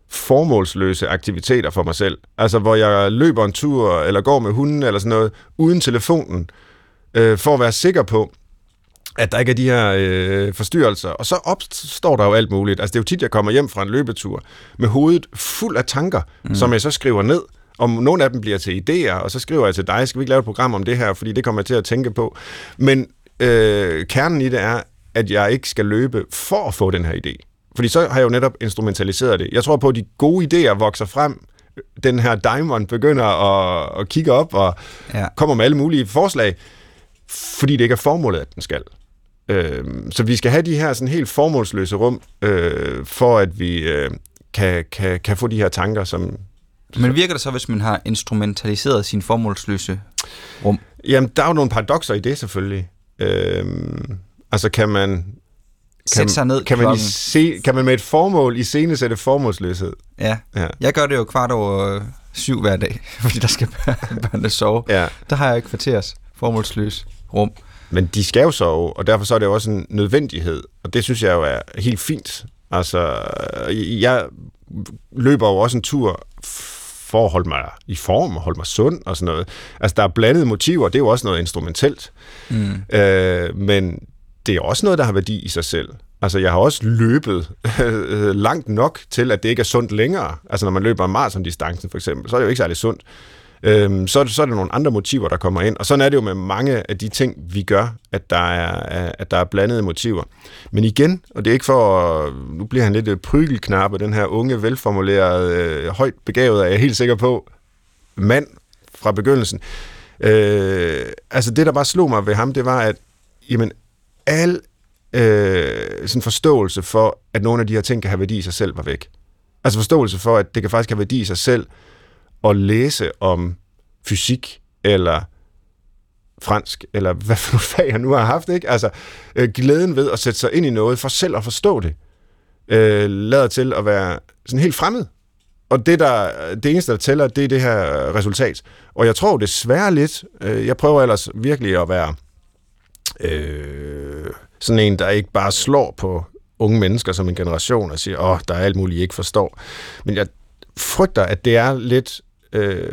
S2: formålsløse aktiviteter for mig selv. Altså, hvor jeg løber en tur, eller går med hunden, eller sådan noget, uden telefonen, øh, for at være sikker på, at der ikke er de her øh, forstyrrelser. Og så opstår der jo alt muligt. Altså, det er jo tit, jeg kommer hjem fra en løbetur, med hovedet fuld af tanker, mm. som jeg så skriver ned. Om nogle af dem bliver til idéer, og så skriver jeg til dig, skal vi ikke lave et program om det her, fordi det kommer jeg til at tænke på. Men øh, kernen i det er, at jeg ikke skal løbe for at få den her idé. Fordi så har jeg jo netop instrumentaliseret det. Jeg tror på, at de gode idéer vokser frem. Den her Diamond begynder at, at kigge op og ja. kommer med alle mulige forslag, fordi det ikke er formålet, at den skal. Øh, så vi skal have de her sådan helt formålsløse rum, øh, for at vi øh, kan, kan, kan få de her tanker, som...
S1: Men virker det så, hvis man har instrumentaliseret sin formålsløse rum?
S2: Jamen, der er jo nogle paradokser i det, selvfølgelig. Øh, altså, kan man... Kan,
S1: sig ned
S2: kan, man i se, kan man med et formål iscenesætte formålsløshed?
S1: Ja. ja, jeg gør det jo kvart over syv hver dag, fordi der skal børnene sove. Ja. Der har jeg ikke kvarters formålsløs rum.
S2: Men de skal jo sove, og derfor så er det jo også en nødvendighed, og det synes jeg jo er helt fint. Altså, jeg løber jo også en tur for at holde mig i form og holde mig sund og sådan noget. Altså, der er blandede motiver, det er jo også noget instrumentelt. Mm. Øh, men det er også noget, der har værdi i sig selv. Altså, jeg har også løbet øh, langt nok til, at det ikke er sundt længere. Altså, når man løber maratondistancen for eksempel, så er det jo ikke særlig sundt. Øhm, så, er det, så er det nogle andre motiver, der kommer ind. Og sådan er det jo med mange af de ting, vi gør, at der er, at der er blandede motiver. Men igen, og det er ikke for, nu bliver han lidt prygelknappe, den her unge, velformulerede, øh, højt begavet, er jeg helt sikker på, mand fra begyndelsen. Øh, altså, det, der bare slog mig ved ham, det var, at jamen, al øh, sådan forståelse for, at nogle af de her ting kan have værdi i sig selv, var væk. Altså forståelse for, at det kan faktisk have værdi i sig selv at læse om fysik, eller fransk, eller hvad for nogle fag jeg nu har haft, ikke? Altså, øh, glæden ved at sætte sig ind i noget, for selv at forstå det, øh, lader til at være sådan helt fremmed. Og det, der, det eneste, der tæller, det er det her resultat. Og jeg tror desværre lidt, øh, jeg prøver ellers virkelig at være Øh, sådan en, der ikke bare slår på unge mennesker som en generation og siger, åh, oh, der er alt muligt, I ikke forstår. Men jeg frygter, at det er lidt øh,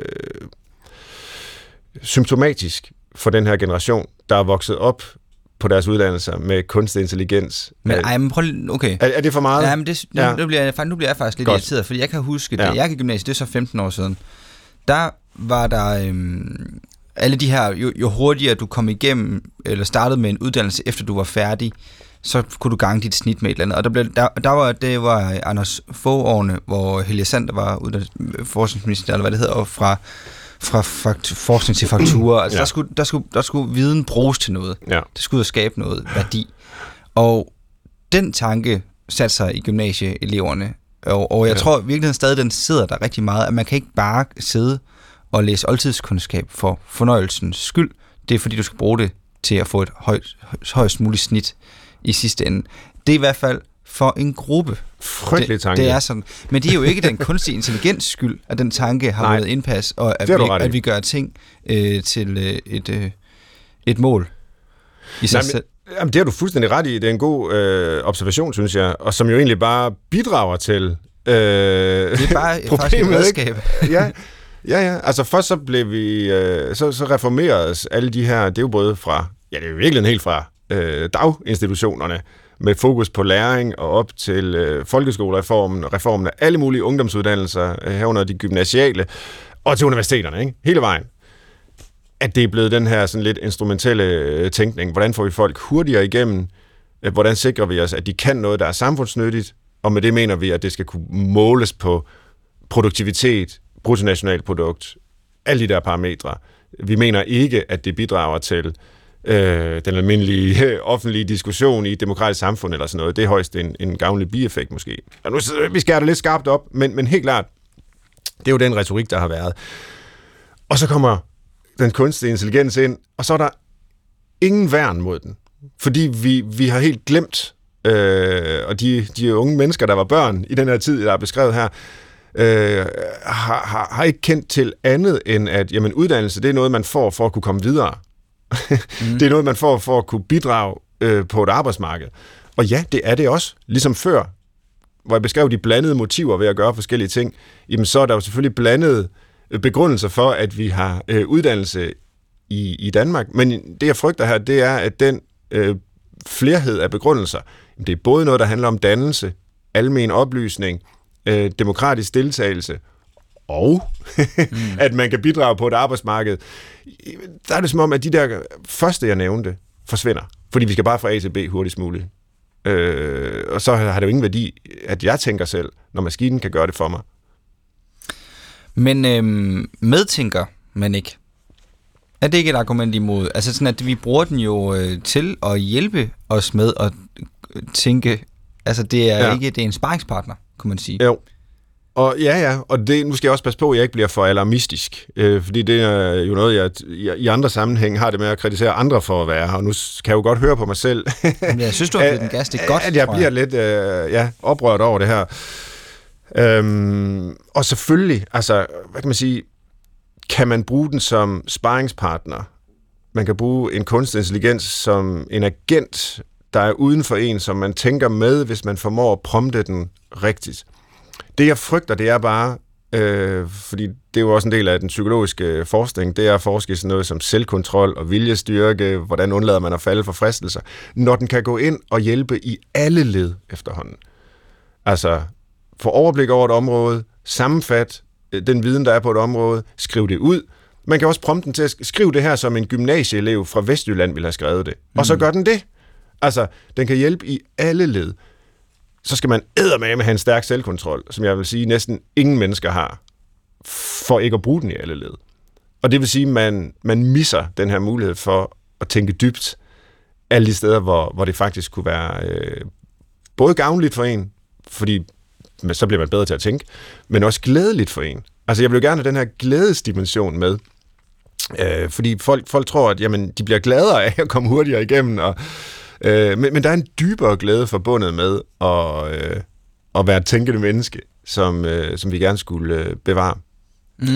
S2: symptomatisk for den her generation, der er vokset op på deres uddannelser med kunstig intelligens.
S1: Men, ej, men prøv lige, okay.
S2: Er, er det for meget?
S1: Ja, men det, nu, ja. nu, bliver jeg, nu bliver jeg faktisk lidt Godt. irriteret, fordi jeg kan huske, da ja. jeg gik i gymnasiet, det er så femten år siden, der var der... Øhm, alle de her, jo, jo hurtigere du kom igennem, eller startede med en uddannelse, efter du var færdig, så kunne du gange dit snit med et eller andet. Og der, blev, der, der var, det var Anders Fogh-årene, hvor Helge Sander var forskningsminister, eller hvad det hedder, og fra, fra fakt, forskning til fakturer. Altså, ja. der, skulle, der, skulle, der skulle viden bruges til noget. Ja. Det skulle skabe noget værdi. Og den tanke satte sig i gymnasieeleverne. Og, og jeg ja. tror virkelig stadig, den sidder der rigtig meget, at man kan ikke bare sidde og læse oldtidskundskab for fornøjelsens skyld. Det er fordi, du skal bruge det til at få et højt, højst muligt snit i sidste ende. Det er i hvert fald for en gruppe.
S2: Frygtelig tanke.
S1: Det, det er sådan. Men det er jo ikke den kunstige intelligens skyld, at den tanke har været indpas, og at, vi, at vi gør ting øh, til øh, et, øh, et mål i sig Nej, selv.
S2: Jamen, det har du fuldstændig ret i. Det er en god øh, observation, synes jeg, og som jo egentlig bare bidrager til øh,
S1: det er bare faktisk et redskab.
S2: Ja. Ja, ja. Altså først så blev vi, øh, så, så reformeredes alle de her, det er jo både fra, ja det er jo virkelig helt fra øh, daginstitutionerne, med fokus på læring og op til øh, folkeskolereformen, reformen af alle mulige ungdomsuddannelser, øh, herunder de gymnasiale, og til universiteterne, ikke? Hele vejen. At det er blevet den her sådan lidt instrumentelle øh, tænkning. Hvordan får vi folk hurtigere igennem? Øh, hvordan sikrer vi os, at de kan noget, der er samfundsnyttigt? Og med det mener vi, at det skal kunne måles på produktivitet, bruttonationalprodukt, alle de der parametre. Vi mener ikke, at det bidrager til øh, den almindelige øh, offentlige diskussion i et demokratisk samfund eller sådan noget. Det er højst en, en gavnlig bieffekt måske. Og nu, vi skærer det lidt skarpt op, men, men helt klart, det er jo den retorik, der har været. Og så kommer den kunstige intelligens ind, og så er der ingen værn mod den. Fordi vi, vi har helt glemt, øh, og de, de unge mennesker, der var børn i den her tid, der er beskrevet her, Øh, har, har, har ikke kendt til andet end, at jamen, uddannelse, det er noget, man får for at kunne komme videre. mm. Det er noget, man får for at kunne bidrage øh, på et arbejdsmarked. Og ja, det er det også. Ligesom før hvor jeg beskrev de blandede motiver ved at gøre forskellige ting, jamen så er der jo selvfølgelig blandede begrundelser for, at vi har øh, uddannelse i, i Danmark. Men det, jeg frygter her, det er, at den øh, flerhed af begrundelser, det er både noget, der handler om dannelse, almen oplysning, øh, demokratisk deltagelse, og mm. at man kan bidrage på et arbejdsmarked. Der er det som om, at de der første, jeg nævnte, forsvinder. Fordi vi skal bare fra A til B hurtigst muligt. Øh, og så har det jo ingen værdi, at jeg tænker selv, når maskinen kan gøre det for mig.
S1: Men øhm, medtænker man ikke? Er det ikke et argument imod? Altså sådan, at vi bruger den jo øh, til at hjælpe os med at tænke. Altså det er ja. ikke, det er en sparringspartner, kunne man sige.
S2: Jo. Og ja, ja, og det, nu skal jeg også passe på, at jeg ikke bliver for alarmistisk, øh, fordi det er jo noget, jeg, jeg i andre sammenhæng har det med at kritisere andre for at være, og nu kan jeg jo godt høre på mig selv.
S1: Jamen, jeg synes, du har givet den gas, det er godt,
S2: at jeg bliver jeg. lidt øh, ja, oprørt over det her. Øhm, og selvfølgelig, altså, hvad kan man sige, kan man bruge den som sparringspartner? Man kan bruge en kunstig intelligens som en agent, der er uden for en, som man tænker med, hvis man formår at prompte den rigtigt. Det, jeg frygter, det er bare, øh, fordi det er jo også en del af den psykologiske forskning, det er at forske i sådan noget som selvkontrol og viljestyrke, hvordan undlader man at falde for fristelser, når den kan gå ind og hjælpe i alle led efterhånden. Altså, få overblik over et område, sammenfat den viden, der er på et område, skriv det ud. Man kan også prompte den til at skrive det her, som en gymnasieelev fra Vestjylland ville have skrevet det. Mm. Og så gør den det. Altså, den kan hjælpe i alle led. Så skal man eddermame have en stærk selvkontrol, som jeg vil sige, næsten ingen mennesker har, for ikke at bruge den i alle led. Og det vil sige, at man, man misser den her mulighed for at tænke dybt alle de steder, hvor, hvor det faktisk kunne være øh, både gavnligt for en, fordi så bliver man bedre til at tænke, men også glædeligt for en. Altså, jeg vil jo gerne have den her glædesdimension med, øh, fordi folk, folk tror, at jamen, de bliver gladere af at komme hurtigere igennem, og Øh, men, men der er en dybere glæde forbundet med at, øh, at være et tænkende menneske, som, øh, som vi gerne skulle øh, bevare.
S1: Mm.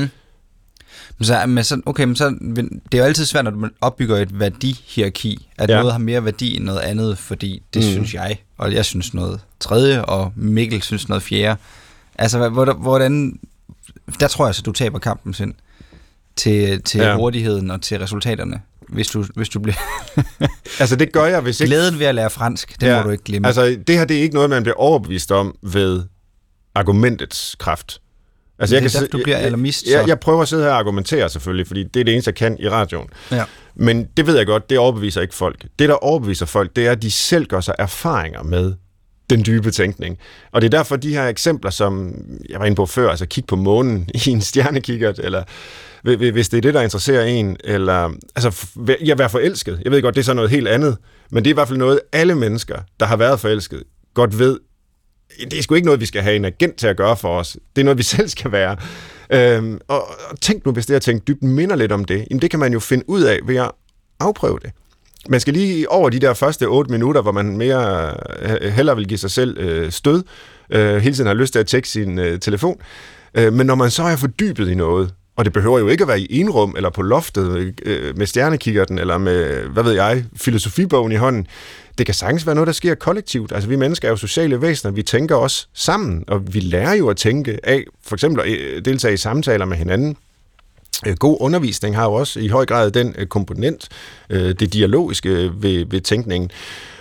S1: Men så, men så, okay, men så, det er jo altid svært, når man opbygger et værdihierarki, at ja. noget har mere værdi end noget andet, fordi det mm. synes jeg, og jeg synes noget tredje, og Mikkel synes noget fjerde. Altså, hvordan, der tror jeg så, du taber kampen sind til, til ja. hurtigheden og til resultaterne. Hvis du, hvis du bliver...
S2: altså, det gør jeg, hvis ikke...
S1: Glæden ved at lære fransk, det ja, må du ikke glemme.
S2: Altså, det her, det er ikke noget, man bliver overbevist om ved argumentets kraft. Altså,
S1: det
S2: jeg
S1: er
S2: kan
S1: derfor, du bliver alarmist.
S2: Jeg, jeg, jeg prøver at sidde her og argumentere, selvfølgelig, fordi det er det eneste, jeg kan i radioen.
S1: Ja.
S2: Men det ved jeg godt, det overbeviser ikke folk. Det, der overbeviser folk, det er, at de selv gør sig erfaringer med den dybe tænkning. Og det er derfor, de her eksempler, som jeg var inde på før, altså kig på månen i en stjernekikkert, eller hvis det er det, der interesserer en, eller altså, jeg være forelsket. Jeg ved godt, det er så noget helt andet, men det er i hvert fald noget, alle mennesker, der har været forelsket, godt ved, det er sgu ikke noget, vi skal have en agent til at gøre for os. Det er noget, vi selv skal være. Øhm, og, og tænk nu, hvis det, jeg tænkt dybt minder lidt om det, jamen det kan man jo finde ud af ved at afprøve det. Man skal lige over de der første otte minutter, hvor man mere hellere vil give sig selv øh, stød, øh, hele tiden har lyst til at tjekke sin øh, telefon. Øh, men når man så er fordybet i noget, og det behøver jo ikke at være i enrum, eller på loftet øh, med stjernekikkerten, eller med, hvad ved jeg, filosofibogen i hånden. Det kan sagtens være noget, der sker kollektivt. Altså, vi mennesker er jo sociale væsener, vi tænker også sammen, og vi lærer jo at tænke af, for eksempel at deltage i samtaler med hinanden. God undervisning har jo også i høj grad den komponent, det dialogiske ved, ved tænkningen.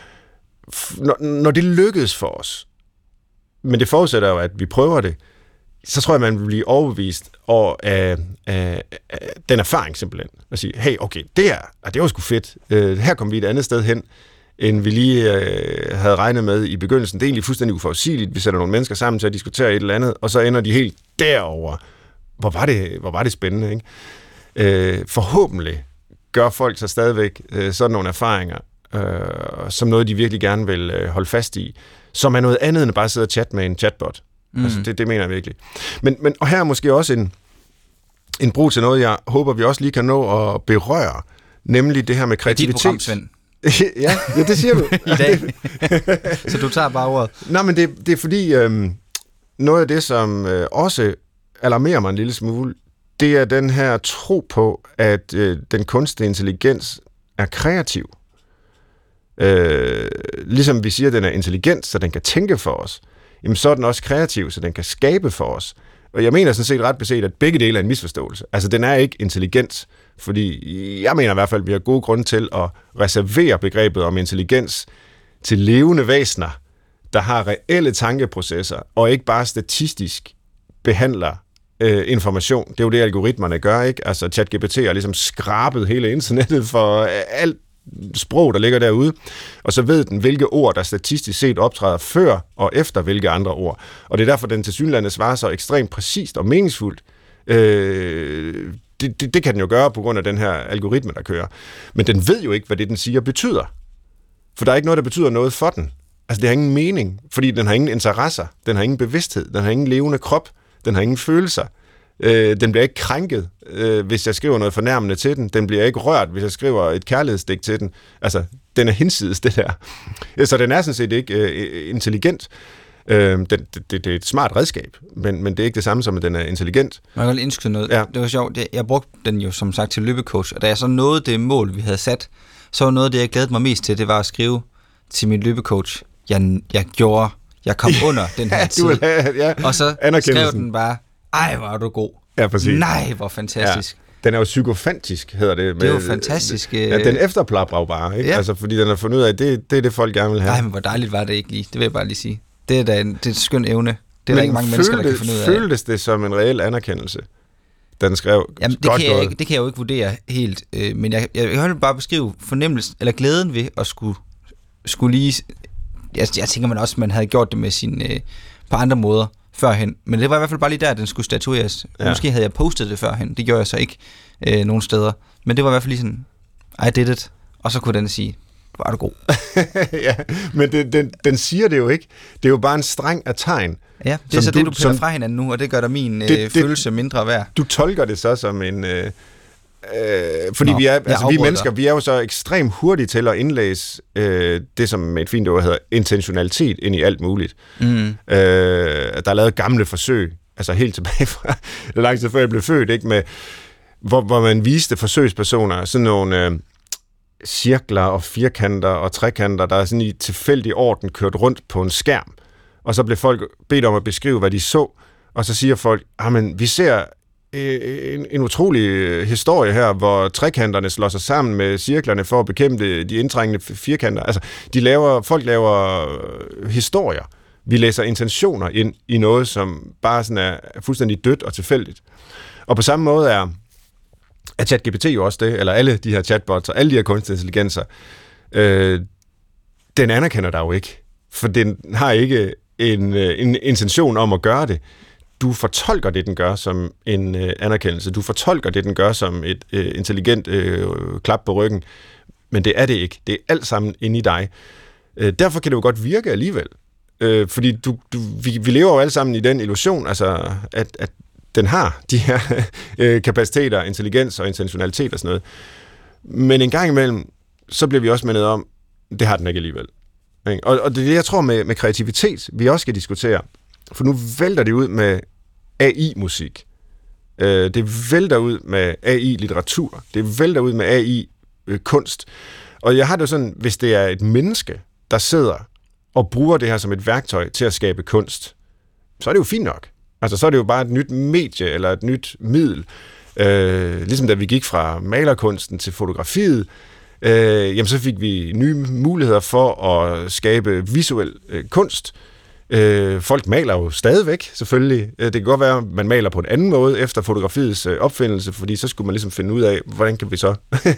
S2: Når, når det lykkes for os, men det forudsætter jo, at vi prøver det, så tror jeg, man vil blive overbevist over af, af, af den erfaring simpelthen. At sige, hey, okay, det, er, det var sgu fedt. Uh, her kom vi et andet sted hen, end vi lige uh, havde regnet med i begyndelsen. Det er egentlig fuldstændig uforudsigeligt. Vi sætter nogle mennesker sammen til at diskutere et eller andet, og så ender de helt derover. Hvor var det, hvor var det spændende, ikke? Uh, forhåbentlig gør folk så stadigvæk uh, sådan nogle erfaringer, uh, som noget, de virkelig gerne vil uh, holde fast i, som er noget andet end at bare sidde og chatte med en chatbot. Mm. Altså, det, det mener jeg virkelig. Men, men, og her er måske også en, en brug til noget, jeg håber, vi også lige kan nå at berøre, nemlig det her med kreativitet.
S1: Det er dit program,
S2: Svend. ja, ja, det siger du.
S1: I dag. Så du tager bare ordet.
S2: Nej, men det, det er fordi, øhm, noget af det, som øh, også alarmerer mig en lille smule, det er den her tro på, at øh, den kunstige intelligens er kreativ. Øh, ligesom vi siger, at den er intelligent, så den kan tænke for os. jamen så er den også kreativ, så den kan skabe for os. Og jeg mener sådan set ret beset, at begge dele er en misforståelse. Altså, den er ikke intelligent, fordi jeg mener i hvert fald, at vi har gode grunde til at reservere begrebet om intelligens til levende væsener, der har reelle tankeprocesser, og ikke bare statistisk behandler øh, information. Det er jo det, algoritmerne gør, ikke? Altså, ChatGPT har ligesom skrabet hele internettet for alt sprog, der ligger derude, og så ved den, hvilke ord, der statistisk set optræder før og efter hvilke andre ord. Og det er derfor, den tilsyneladende svarer så ekstremt præcist og meningsfuldt. Øh, det, det, det kan den jo gøre på grund af den her algoritme, der kører. Men den ved jo ikke, hvad det, den siger, betyder. For der er ikke noget, der betyder noget for den. Altså, det har ingen mening, fordi den har ingen interesser, den har ingen bevidsthed, den har ingen levende krop, den har ingen følelser. Øh, den bliver ikke krænket, øh, hvis jeg skriver noget fornærmende til den. Den bliver ikke rørt, hvis jeg skriver et kærlighedsdigt til den. Altså, den er hinsides, det der. Så den er sådan set ikke øh, intelligent. Øh, den, det, det er et smart redskab, men, men det er ikke det samme som, at den er intelligent.
S1: Man kan lige indskyde noget. Ja. Det var sjovt. Jeg brugte den jo, som sagt, til løbecoach, og da jeg så nåede det mål, vi havde sat, så var noget af det, jeg glædede mig mest til, det var at skrive til min løbecoach, jeg, jeg gjorde, jeg kom under den her tid.
S2: Have, ja.
S1: Og så skrev den bare, ej, hvor er du god.
S2: Ja, præcis.
S1: Nej, hvor fantastisk.
S2: Ja. Den er jo psykofantisk, hedder det.
S1: Det er jo fantastisk.
S2: Ja, den efterplapper bare, ikke? Ja. Altså, fordi den har fundet ud af, at det, det er det, folk gerne vil have.
S1: Nej, men hvor dejligt var det ikke lige. Det vil jeg bare lige sige. Det er da en, det er en skøn evne. Det er men der ikke mange mennesker, der kan finde ud af.
S2: Føltes det som en reel anerkendelse, den skrev?
S1: Jamen, det, kan jeg ikke, det kan jeg jo ikke vurdere helt, øh, men jeg, jeg, jeg vil bare beskrive fornemmelsen, eller glæden ved at skulle, skulle lige... Jeg, jeg tænker man også, man havde gjort det med sin, øh, på andre måder førhen, men det var i hvert fald bare lige der, at den skulle statueres. Ja. Måske havde jeg postet det førhen, det gjorde jeg så ikke øh, nogen steder, men det var i hvert fald lige sådan, I did it, og så kunne den sige, var du god.
S2: Ja, men det, den, den siger det jo ikke. Det er jo bare en streng af tegn.
S1: Ja, det er så du, det, du piller som, fra hinanden nu, og det gør der min det, øh, følelse det, mindre værd.
S2: Du tolker det så som en... Øh, øh, fordi Nå, vi er, altså, vi mennesker, vi er jo så ekstremt hurtige til at indlæse øh, det, som med et fint ord hedder intentionalitet ind i alt muligt. Mm. Øh, der er lavet gamle forsøg, altså helt tilbage fra lang tid før jeg blev født, ikke, med, hvor, hvor man viste forsøgspersoner sådan nogle... Øh, cirkler og firkanter og trekanter, der er sådan i tilfældig orden kørt rundt på en skærm. Og så blev folk bedt om at beskrive, hvad de så, og så siger folk, jamen, vi ser en, en utrolig historie her, hvor trekanterne slår sig sammen med cirklerne for at bekæmpe de indtrængende firkanter. Altså, de laver, folk laver historier. Vi læser intentioner ind i noget, som bare sådan er fuldstændig dødt og tilfældigt. Og på samme måde er er ChatGPT jo også det, eller alle de her chatbots og alle de her kunstig intelligenser, øh, den anerkender dig jo ikke, for den har ikke en, en intention om at gøre det. Du fortolker det, den gør, som en øh, anerkendelse. Du fortolker det, den gør, som et øh, intelligent øh, klap på ryggen, men det er det ikke. Det er alt sammen inde i dig. Øh, derfor kan det jo godt virke alligevel, øh, fordi du, du, vi, vi lever jo alle sammen i den illusion, altså at, at den har de her øh, kapaciteter, intelligens og intentionalitet og sådan noget. Men en gang imellem, så bliver vi også mindet om, det har den ikke alligevel. Ikke? Og, og det er det, jeg tror med, med kreativitet, vi også skal diskutere. For nu vælter det ud med A I-musik. Øh, det vælter ud med A I-litteratur. Det vælter ud med A I-kunst. Og jeg har det jo sådan, hvis det er et menneske, der sidder og bruger det her som et værktøj til at skabe kunst, så er det jo fint nok. Altså, så er det jo bare et nyt medie, eller et nyt middel. Øh, ligesom da vi gik fra malerkunsten til fotografiet, øh, jamen så fik vi nye muligheder for at skabe visuel øh, kunst. Øh, folk maler jo stadigvæk, selvfølgelig. Det kan godt være, at man maler på en anden måde efter fotografiets øh, opfindelse, fordi så skulle man ligesom finde ud af, hvordan kan vi så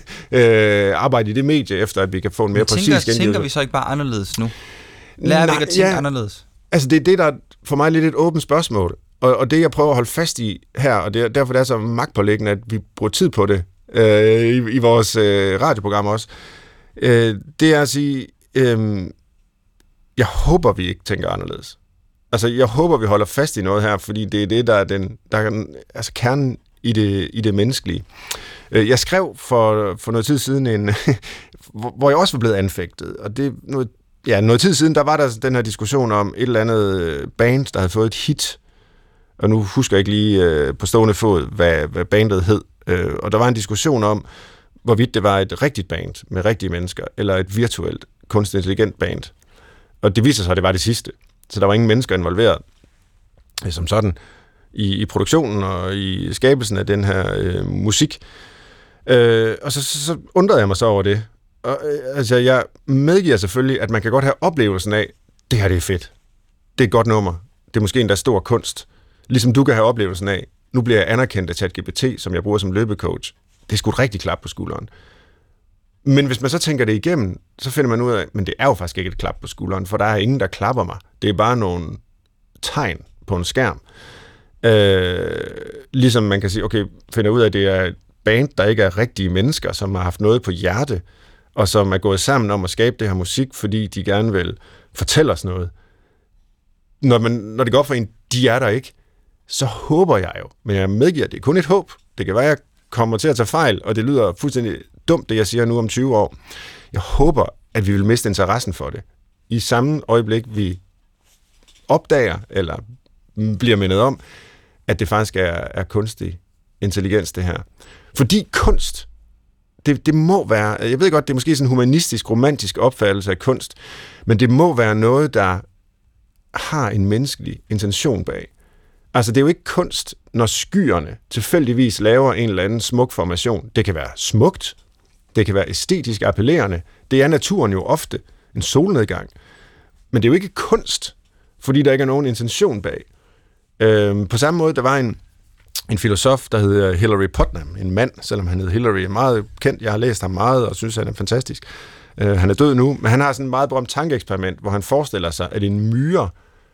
S2: øh, arbejde i det medie, efter at vi kan få en mere præcis gengivelse.
S1: Tænker vi så ikke bare anderledes nu? Lærer vi ikke at tænke ja, anderledes?
S2: Altså, det er det, der er for mig lidt et åbent spørgsmål. Og, og det, jeg prøver at holde fast i her, og det, derfor det er så magtpåliggende, at vi bruger tid på det øh, i, i vores øh, radioprogram også, øh, det er at sige, øh, jeg håber, vi ikke tænker anderledes. Altså, jeg håber, vi holder fast i noget her, fordi det er det, der er, den, der er den, altså kernen i det, i det menneskelige. Øh, jeg skrev for, for noget tid siden, en, hvor jeg også var blevet anfægtet, og det noget, ja, noget tid siden, der var der den her diskussion om et eller andet band, der havde fået et hit. Og nu husker jeg ikke lige øh, på stående fod, hvad, hvad bandet hed. Øh, og der var en diskussion om, hvorvidt det var et rigtigt band med rigtige mennesker, eller et virtuelt, kunstig intelligent band. Og det viser sig, at det var det sidste. så der var ingen mennesker involveret øh, som sådan i, i produktionen og i skabelsen af den her øh, musik. Øh, og så, så, så undrede jeg mig så over det. Og, øh, altså, jeg medgiver selvfølgelig, at man kan godt have oplevelsen af, det her det er fedt. Det er et godt nummer. Det er måske endda stor kunst. Ligesom du kan have oplevelsen af, nu bliver jeg anerkendt af ChatGPT, som jeg bruger som løbecoach. Det er sgu et rigtig klap på skulderen. Men hvis man så tænker det igennem, så finder man ud af, men det er jo faktisk ikke et klap på skulderen, for der er ingen, der klapper mig. Det er bare nogle tegn på en skærm. Øh, ligesom man kan sige, okay, finder ud af, at det er et band, der ikke er rigtige mennesker, som har haft noget på hjerte, og som er gået sammen om at skabe det her musik, fordi de gerne vil fortælle os noget. Når, man, når det går op for en, de er der ikke, så håber jeg jo, men jeg medgiver, det er kun et håb. Det kan være, at jeg kommer til at tage fejl, og det lyder fuldstændig dumt, det jeg siger nu om tyve år. Jeg håber, at vi vil miste interessen for det. I samme øjeblik, vi opdager, eller bliver mindet om, at det faktisk er, er kunstig intelligens, det her. Fordi kunst, det, det må være, jeg ved godt, det er måske sådan en humanistisk, romantisk opfattelse af kunst, men det må være noget, der har en menneskelig intention bag. Altså, det er jo ikke kunst, når skyerne tilfældigvis laver en eller anden smuk formation. Det kan være smukt, det kan være æstetisk appellerende. Det er naturen jo ofte, en solnedgang. Men det er jo ikke kunst, fordi der ikke er nogen intention bag. Øhm, på samme måde, der var en, en filosof, der hed Hilary Putnam, en mand, selvom han hed Hilary, meget kendt. Jeg har læst ham meget og synes, han er fantastisk. Øh, han er død nu, men han har sådan et meget berømt tankeeksperiment, hvor han forestiller sig, at en myre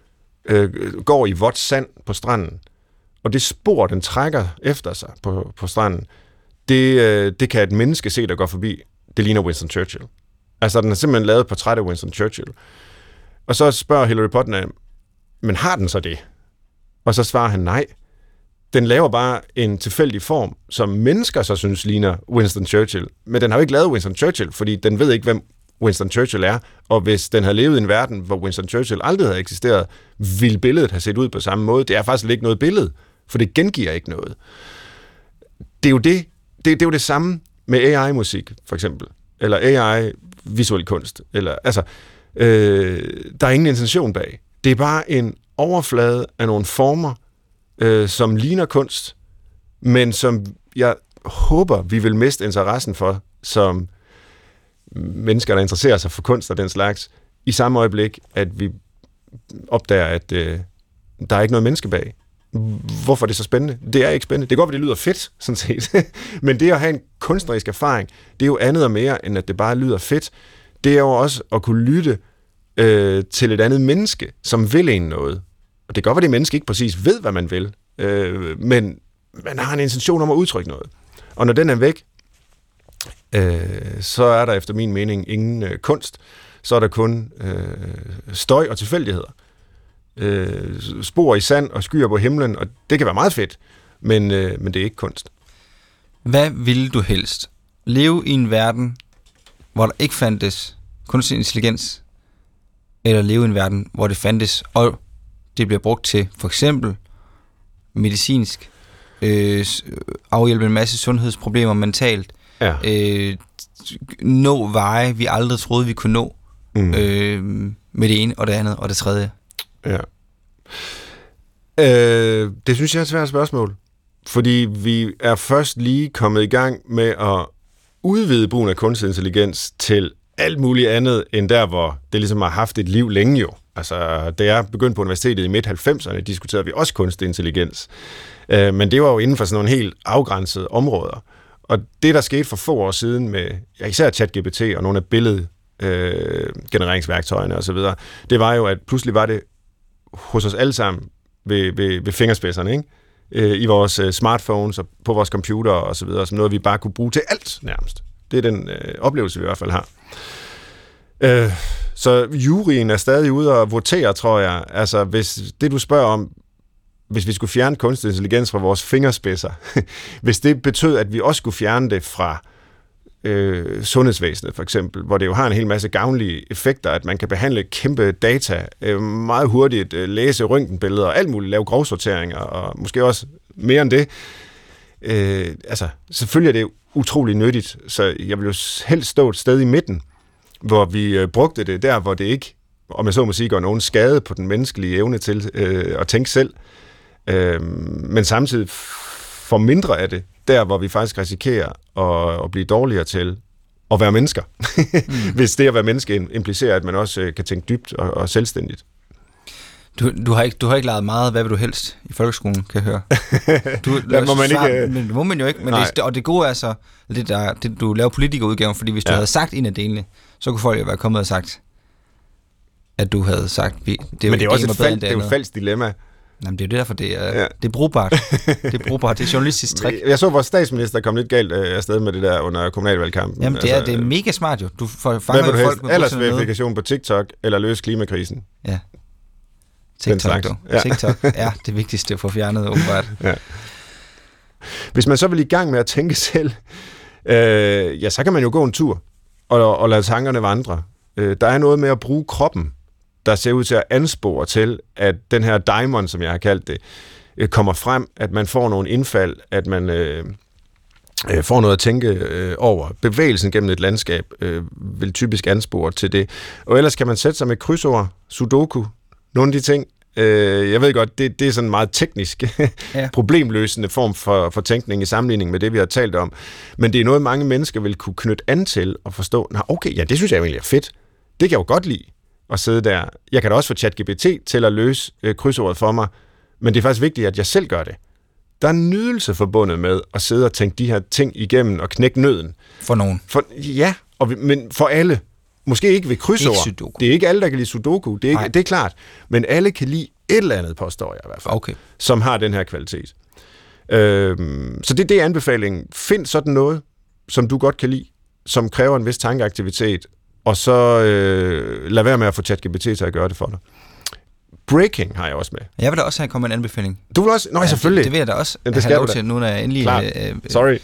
S2: øh, går i vådt sand på stranden, og det spor, den trækker efter sig på, på stranden, det, øh, det kan et menneske se, der går forbi. Det ligner Winston Churchill. Altså, den har simpelthen lavet et portræt af Winston Churchill. Og så spørger Hilary Putnam, men har den så det? Og så svarer han nej. Den laver bare en tilfældig form, som mennesker så synes ligner Winston Churchill. Men den har jo ikke lavet Winston Churchill, fordi den ved ikke, hvem Winston Churchill er. Og hvis den havde levet i en verden, hvor Winston Churchill aldrig havde eksisteret, ville billedet have set ud på samme måde. Det er faktisk ikke noget billede, for det gengiver ikke noget. Det er jo det, det, det, er jo det samme med A I-musik, for eksempel. Eller A I-visuel kunst. Eller, altså, øh, der er ingen intention bag. Det er bare en overflade af nogle former, øh, som ligner kunst, men som jeg håber, vi vil miste interessen for, som mennesker, der interesserer sig for kunst og den slags, i samme øjeblik, at vi opdager, at øh, der er ikke noget menneske bag. Hvorfor er det så spændende? Det er ikke spændende. Det er godt, at det lyder fedt, sådan set. Men det at have en kunstnerisk erfaring, det er jo andet og mere, end at det bare lyder fedt. Det er jo også at kunne lytte øh, til et andet menneske, som vil en noget. Og det kan godt være, at det menneske ikke præcis ved, hvad man vil, øh, men man har en intention om at udtrykke noget. Og når den er væk, øh, så er der efter min mening ingen øh, kunst. Så er der kun øh, støj og tilfældigheder. Øh, spor i sand og skyer på himlen, og det kan være meget fedt, men, øh, men det er ikke kunst.
S1: Hvad ville du helst? Leve i en verden, hvor der ikke fandtes kunstig intelligens, eller leve i en verden, hvor det fandtes, og det bliver brugt til for eksempel medicinsk, øh, afhjælpe en masse sundhedsproblemer mentalt,
S2: ja. øh,
S1: nå veje, vi aldrig troede, vi kunne nå, mm. øh, med det ene og det andet og det tredje.
S2: Ja. Øh, det synes jeg er et svært spørgsmål, fordi vi er først lige kommet i gang med at udvide brugen af kunstig intelligens til alt muligt andet, end der, hvor det ligesom har haft et liv længe jo. Altså, da jeg begyndte på universitetet i midt halvfemserne, diskuterede vi også kunstig intelligens. Øh, men det var jo inden for sådan nogle helt afgrænsede områder. Og det, der skete for få år siden med ja, især ChatGPT og nogle af billedgenereringsværktøjerne øh, osv., det var jo, at pludselig var det hos os alle sammen ved, ved, ved fingerspidserne, ikke? Øh, i vores øh, smartphones og på vores computer og så videre, som noget, vi bare kunne bruge til alt nærmest. Det er den øh, oplevelse, vi i hvert fald har. Øh, så juryen er stadig ude og votere, tror jeg. Altså, hvis det, du spørger om, hvis vi skulle fjerne kunstig intelligens fra vores fingerspidser, hvis det betød, at vi også skulle fjerne det fra øh, sundhedsvæsenet, for eksempel, hvor det jo har en hel masse gavnlige effekter, at man kan behandle kæmpe data, øh, meget hurtigt øh, læse røntgenbilleder og alt muligt, lave grovsorteringer, og måske også mere end det. Øh, altså, selvfølgelig er det utrolig nyttigt, så jeg vil jo helst stå et sted i midten, hvor vi øh, brugte det der, hvor det ikke om jeg så må sige, gør nogen skade på den menneskelige evne til øh, at tænke selv, øh, men samtidig får mindre af det, der hvor vi faktisk risikerer at, at blive dårligere til at være mennesker. mm. Hvis det at være menneske implicerer, at man også øh, kan tænke dybt og, og selvstændigt.
S1: Du, du, har ikke, du har ikke lavet meget, hvad vil du helst i folkeskolen, kan jeg høre. Du,
S2: der må man
S1: svar,
S2: ikke...
S1: Men det må man jo ikke. Men det, og det gode er så, det, der, det du laver politikerudgaven, fordi hvis du ja. havde sagt en af delene, så kunne folk jo være kommet og sagt, at du havde sagt... Det,
S2: det men det er også et, fald, det er jo et falsk dilemma.
S1: Jamen, det er jo derfor, det er, ja. det er brugbart. Det er brugbart. Det er journalistisk trick.
S2: Jeg så, vores statsminister kom lidt galt øh, afsted med det der under kommunalvalgkampen.
S1: Jamen, det er, altså, det er mega smart jo. Du får fanger
S2: jo folk
S1: med
S2: aldersverifikation på TikTok, eller løse klimakrisen.
S1: Ja. TikTok, du. Ja. TikTok er det vigtigste at få fjernet, åbenbart. Ja.
S2: Hvis man så vil i gang med at tænke selv, øh, ja, så kan man jo gå en tur og, og lade tankerne vandre. Øh, der er noget med at bruge kroppen, der ser ud til at anspore til, at den her diamond, som jeg har kaldt det, øh, kommer frem, at man får nogle indfald, at man øh, øh, får noget at tænke øh, over. Bevægelsen gennem et landskab øh, vil typisk anspore til det. Og ellers kan man sætte sig med krydsord, sudoku, nogle af de ting. Øh, jeg ved godt, det, det er sådan en meget teknisk, ja. problemløsende form for, for tænkning i sammenligning med det, vi har talt om. Men det er noget, mange mennesker vil kunne knytte an til og forstå, nå okay, ja, det synes jeg egentlig er fedt. Det kan jeg jo godt lide at sidde der. Jeg kan da også få ChatGPT til at løse øh, krydsordet for mig, men det er faktisk vigtigt, at jeg selv gør det. Der er en nydelse forbundet med at sidde og tænke de her ting igennem og knække nøden.
S1: For nogen.
S2: For, ja, og vi, men for alle. Måske ikke ved krydsord. Ikke det er ikke alle, der kan lide sudoku. Det er, ikke, det er klart. Men alle kan lide et eller andet, påstår jeg i hvert fald,
S1: okay.
S2: som har den her kvalitet. Øhm, så det er det anbefalingen. Find sådan noget, som du godt kan lide, som kræver en vis tankeaktivitet, og så øh, lad være med at få ChatGPT til at gøre det for dig. Breaking har jeg også med.
S1: Jeg vil da også have kommet en anbefaling.
S2: Du vil også? Nå, ja, selvfølgelig.
S1: Det, det vil jeg da også
S2: det
S1: have lov til, nu når jeg endelig...
S2: Øh, Sorry.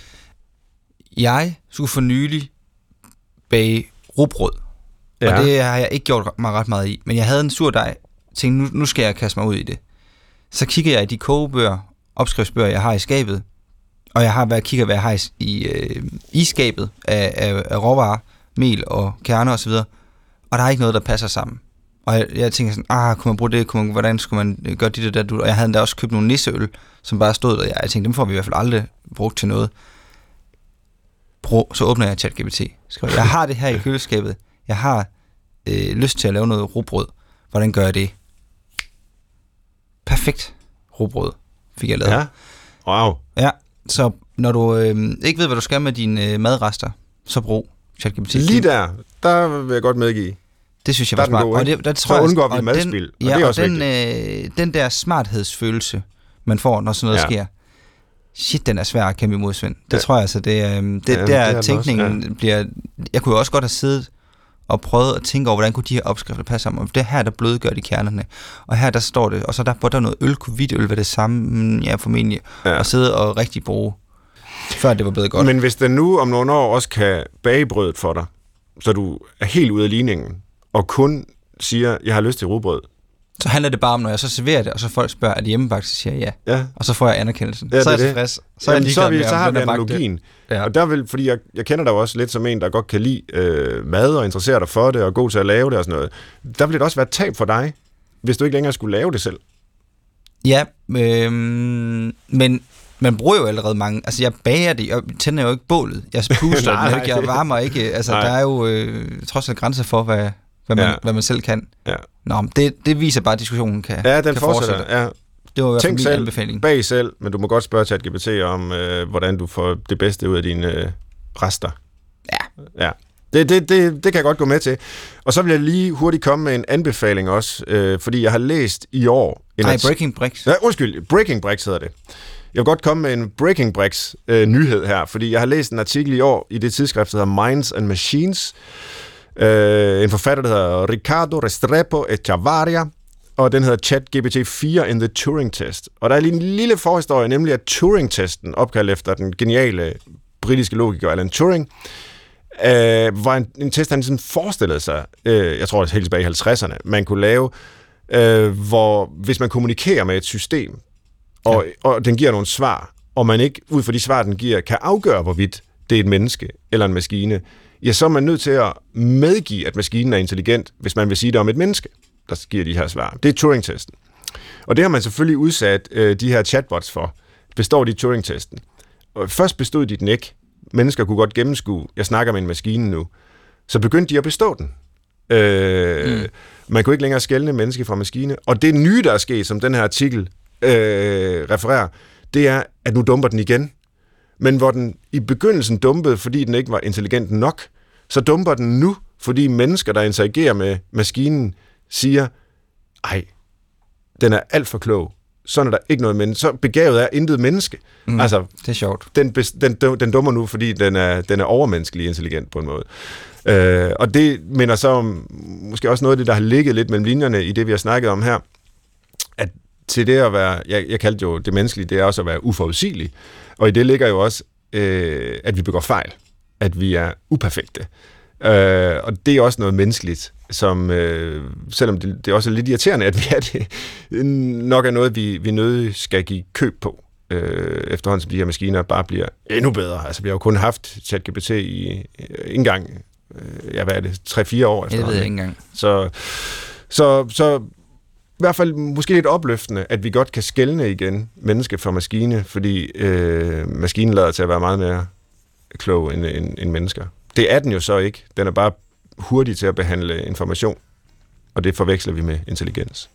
S1: Jeg skulle for nylig bage rugbrød. Ja. Og det har jeg ikke gjort mig ret meget i. Men jeg havde en surdej. Tænkte, nu, nu skal jeg kaste mig ud i det. Så kigger jeg i de kogebøger, opskriftsbøger, jeg har i skabet. Og jeg har været kigger, hvad jeg har i, i, øh, i skabet af, af, af råvarer, mel og kerner osv. Og, og der er ikke noget, der passer sammen. Og jeg, jeg tænker sådan, ah, kunne man bruge det? Kunne man, hvordan skulle man gøre det der? Og jeg havde endda også købt nogle nisseøl, som bare stod der. Jeg tænkte, dem får vi i hvert fald aldrig brugt til noget. Brug, så åbner jeg ChatGPT. Jeg har det her i køleskabet. Jeg har øh, lyst til at lave noget rugbrød. Hvordan gør jeg det? Perfekt rugbrød fik jeg lavet.
S2: Ja, wow.
S1: Ja, så når du øh, ikke ved, hvad du skal med dine øh, madrester, så brug ChatGPT.
S2: Lige der, der vil jeg godt medgive.
S1: Det synes jeg var smart. Og det, der tror
S2: så
S1: jeg,
S2: undgår vi madspil, og
S1: ja,
S2: det er også
S1: og den, øh, den der smarthedsfølelse, man får, når sådan noget ja. sker, shit, den er svær at kæmpe imod, Svend. Det ja. tror jeg altså, det, øh, det ja, der det tænkningen også, ja. bliver... Jeg kunne jo også godt have siddet og prøvet at tænke over, hvordan kunne de her opskrifter passe sammen. Og det her, der blødgør de kernerne. Og her, der står det, og så der, der noget øl, kunne hvidt øl være det samme, ja, formentlig, ja. og sidde og rigtig bruge, før det var blevet godt.
S2: Men hvis den nu om nogle år også kan bage brødet for dig, så du er helt ude af ligningen, og kun siger, jeg har lyst til rugbrød.
S1: Så handler det bare om, når jeg så serverer det, og så folk spørger, er det hjemmebagt, så siger jeg ja. ja. Og så får jeg anerkendelsen. Ja, så er jeg tilfrieds. Så,
S2: Jamen, så, vi, så har vi analogien. Ja. Og der vil, fordi jeg, jeg kender dig også lidt som en, der godt kan lide øh, mad, og interesserer dig for det, og er god til at lave det og sådan noget. Der vil det også være et tab for dig, hvis du ikke længere skulle lave det selv.
S1: Ja, øh, men man bruger jo allerede mange... Altså, jeg bager det, jeg tænder jo ikke bålet. Jeg puster nej, den, jeg varmer ikke. Altså, nej. Der er jo øh, trods alt grænser for, hvad... Hvad man, ja. hvad man selv kan. Ja. Nå, det, det viser bare, at diskussionen kan,
S2: ja, den
S1: kan
S2: fortsætte. Ja.
S1: Det var i hvert fald min
S2: selv,
S1: anbefaling.
S2: Bag selv, men du må godt spørge ChatGPT om, øh, hvordan du får det bedste ud af dine øh, rester.
S1: Ja.
S2: ja. Det, det, det, det kan jeg godt gå med til. Og så vil jeg lige hurtigt komme med en anbefaling også, øh, fordi jeg har læst i år...
S1: Nej, Breaking Bricks.
S2: Ja, undskyld, Breaking Bricks hedder det. Jeg vil godt komme med en Breaking Bricks øh, nyhed her, fordi jeg har læst en artikel i år i det tidsskrift, der hedder Minds and Machines. Uh, en forfatter, der hedder Ricardo Restrepo Echevarria, og den hedder ChatGPT fire in the Turing-test. Og der er lige en lille forhistorie, nemlig at Turing-testen, opkaldt efter den geniale britiske logiker Alan Turing, uh, var en, en test, han sådan forestillede sig, uh, jeg tror det er helt tilbage i halvtredserne, man kunne lave, uh, hvor hvis man kommunikerer med et system, og, ja. og den giver nogle svar, og man ikke ud fra de svar, den giver, kan afgøre, hvorvidt det det er et menneske eller en maskine, ja, så er man nødt til at medgive, at maskinen er intelligent, hvis man vil sige det om et menneske, der giver de her svar. Det er Turing-testen. Og det har man selvfølgelig udsat øh, de her chatbots for. Består de Turing-testen? Og først bestod de den ikke. Mennesker kunne godt gennemskue, jeg snakker med en maskine nu. Så begyndte de at bestå den. Øh, mm. Man kunne ikke længere skelne menneske fra maskine. Og det nye, der er sket, som den her artikel øh, refererer, det er, at nu dumper den igen. Men hvor den i begyndelsen dumpede, fordi den ikke var intelligent nok, så dumper den nu, fordi mennesker, der interagerer med maskinen, siger, ej, den er alt for klog. Sådan er der ikke noget menneske. Så begavet er intet menneske.
S1: Mm,
S2: altså,
S1: det er sjovt.
S2: Den, den, den dummer nu, fordi den er, den er overmenneskelig intelligent på en måde. Øh, og det minder så om måske også noget af det, der har ligget lidt mellem linjerne i det, vi har snakket om her. At til det at være, jeg, jeg kaldte jo det menneskelige, det er også at være uforudsigelig. Og i det ligger jo også, øh, at vi begår fejl. At vi er uperfekte. Øh, og det er også noget menneskeligt, som, øh, selvom det, det er også lidt irriterende, at vi er det, nok er noget, vi, vi nødig skal give køb på, øh, efterhånden som de her maskiner bare bliver endnu bedre. Altså, vi har jo kun haft ChatGPT i øh, en gang, øh, ja, hvad er det, tre fire år efterhånden.
S1: Det ved jeg ikke engang.
S2: Så, så, så i hvert fald måske lidt opløftende, at vi godt kan skelne igen menneske fra maskine, fordi øh, maskinen lader til at være meget mere klog end, end, end mennesker. Det er den jo så ikke. Den er bare hurtig til at behandle information, og det forveksler vi med intelligens.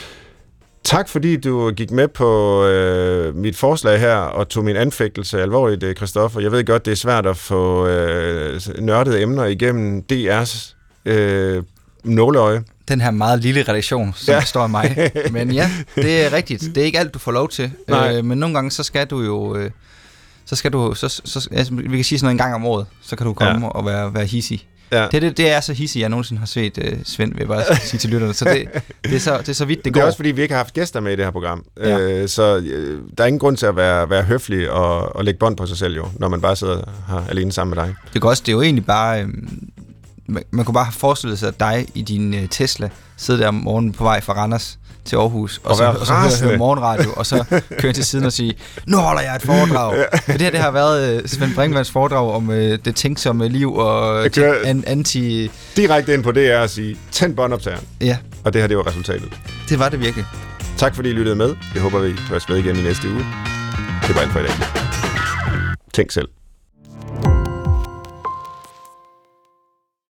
S2: Tak fordi du gik med på øh, mit forslag her, og tog min anfægtelse alvorligt, Christoffer. Jeg ved godt, det er svært at få øh, nørdede emner igennem D R's øh, nåleøje.
S1: Den her meget lille redaktion, som ja. står af mig. Men ja, det er rigtigt. Det er ikke alt, du får lov til. Øh, men nogle gange, så skal du jo... Øh, så skal du... Så, så, altså, vi kan sige sådan noget en gang om året, så kan du komme ja. og være, være hissig. Ja. Det, det, det er så hissig, jeg nogensinde har set uh, Svend, vil jeg bare sige til lytterne. Så det, det, er så, det er så vidt, det, det går.
S2: Det er også fordi, vi ikke har haft gæster med i det her program. Ja. Øh, så øh, der er ingen grund til at være, være høflig og, og lægge bånd på sig selv, jo, når man bare sidder her alene sammen med dig.
S1: Det er også, det er jo egentlig bare... Øh, man, man kunne bare have forestillet sig dig i din uh, Tesla, sidde der om morgenen på vej fra Randers til Aarhus, og, og så, og så høre, høre morgenradio, og så køre til siden og sige, nu holder jeg et foredrag. Ja. For det her, det har været uh, Svend Brinkmanns foredrag om uh, det tænksomme liv og an- anti...
S2: Direkte ind på det er at sige, tænd båndoptageren.
S1: Ja.
S2: Og det her, det var resultatet.
S1: Det var det virkelig.
S2: Tak fordi I lyttede med. Jeg håber, vi høres med igen i næste uge. Det var alt for i dag. Tænk selv.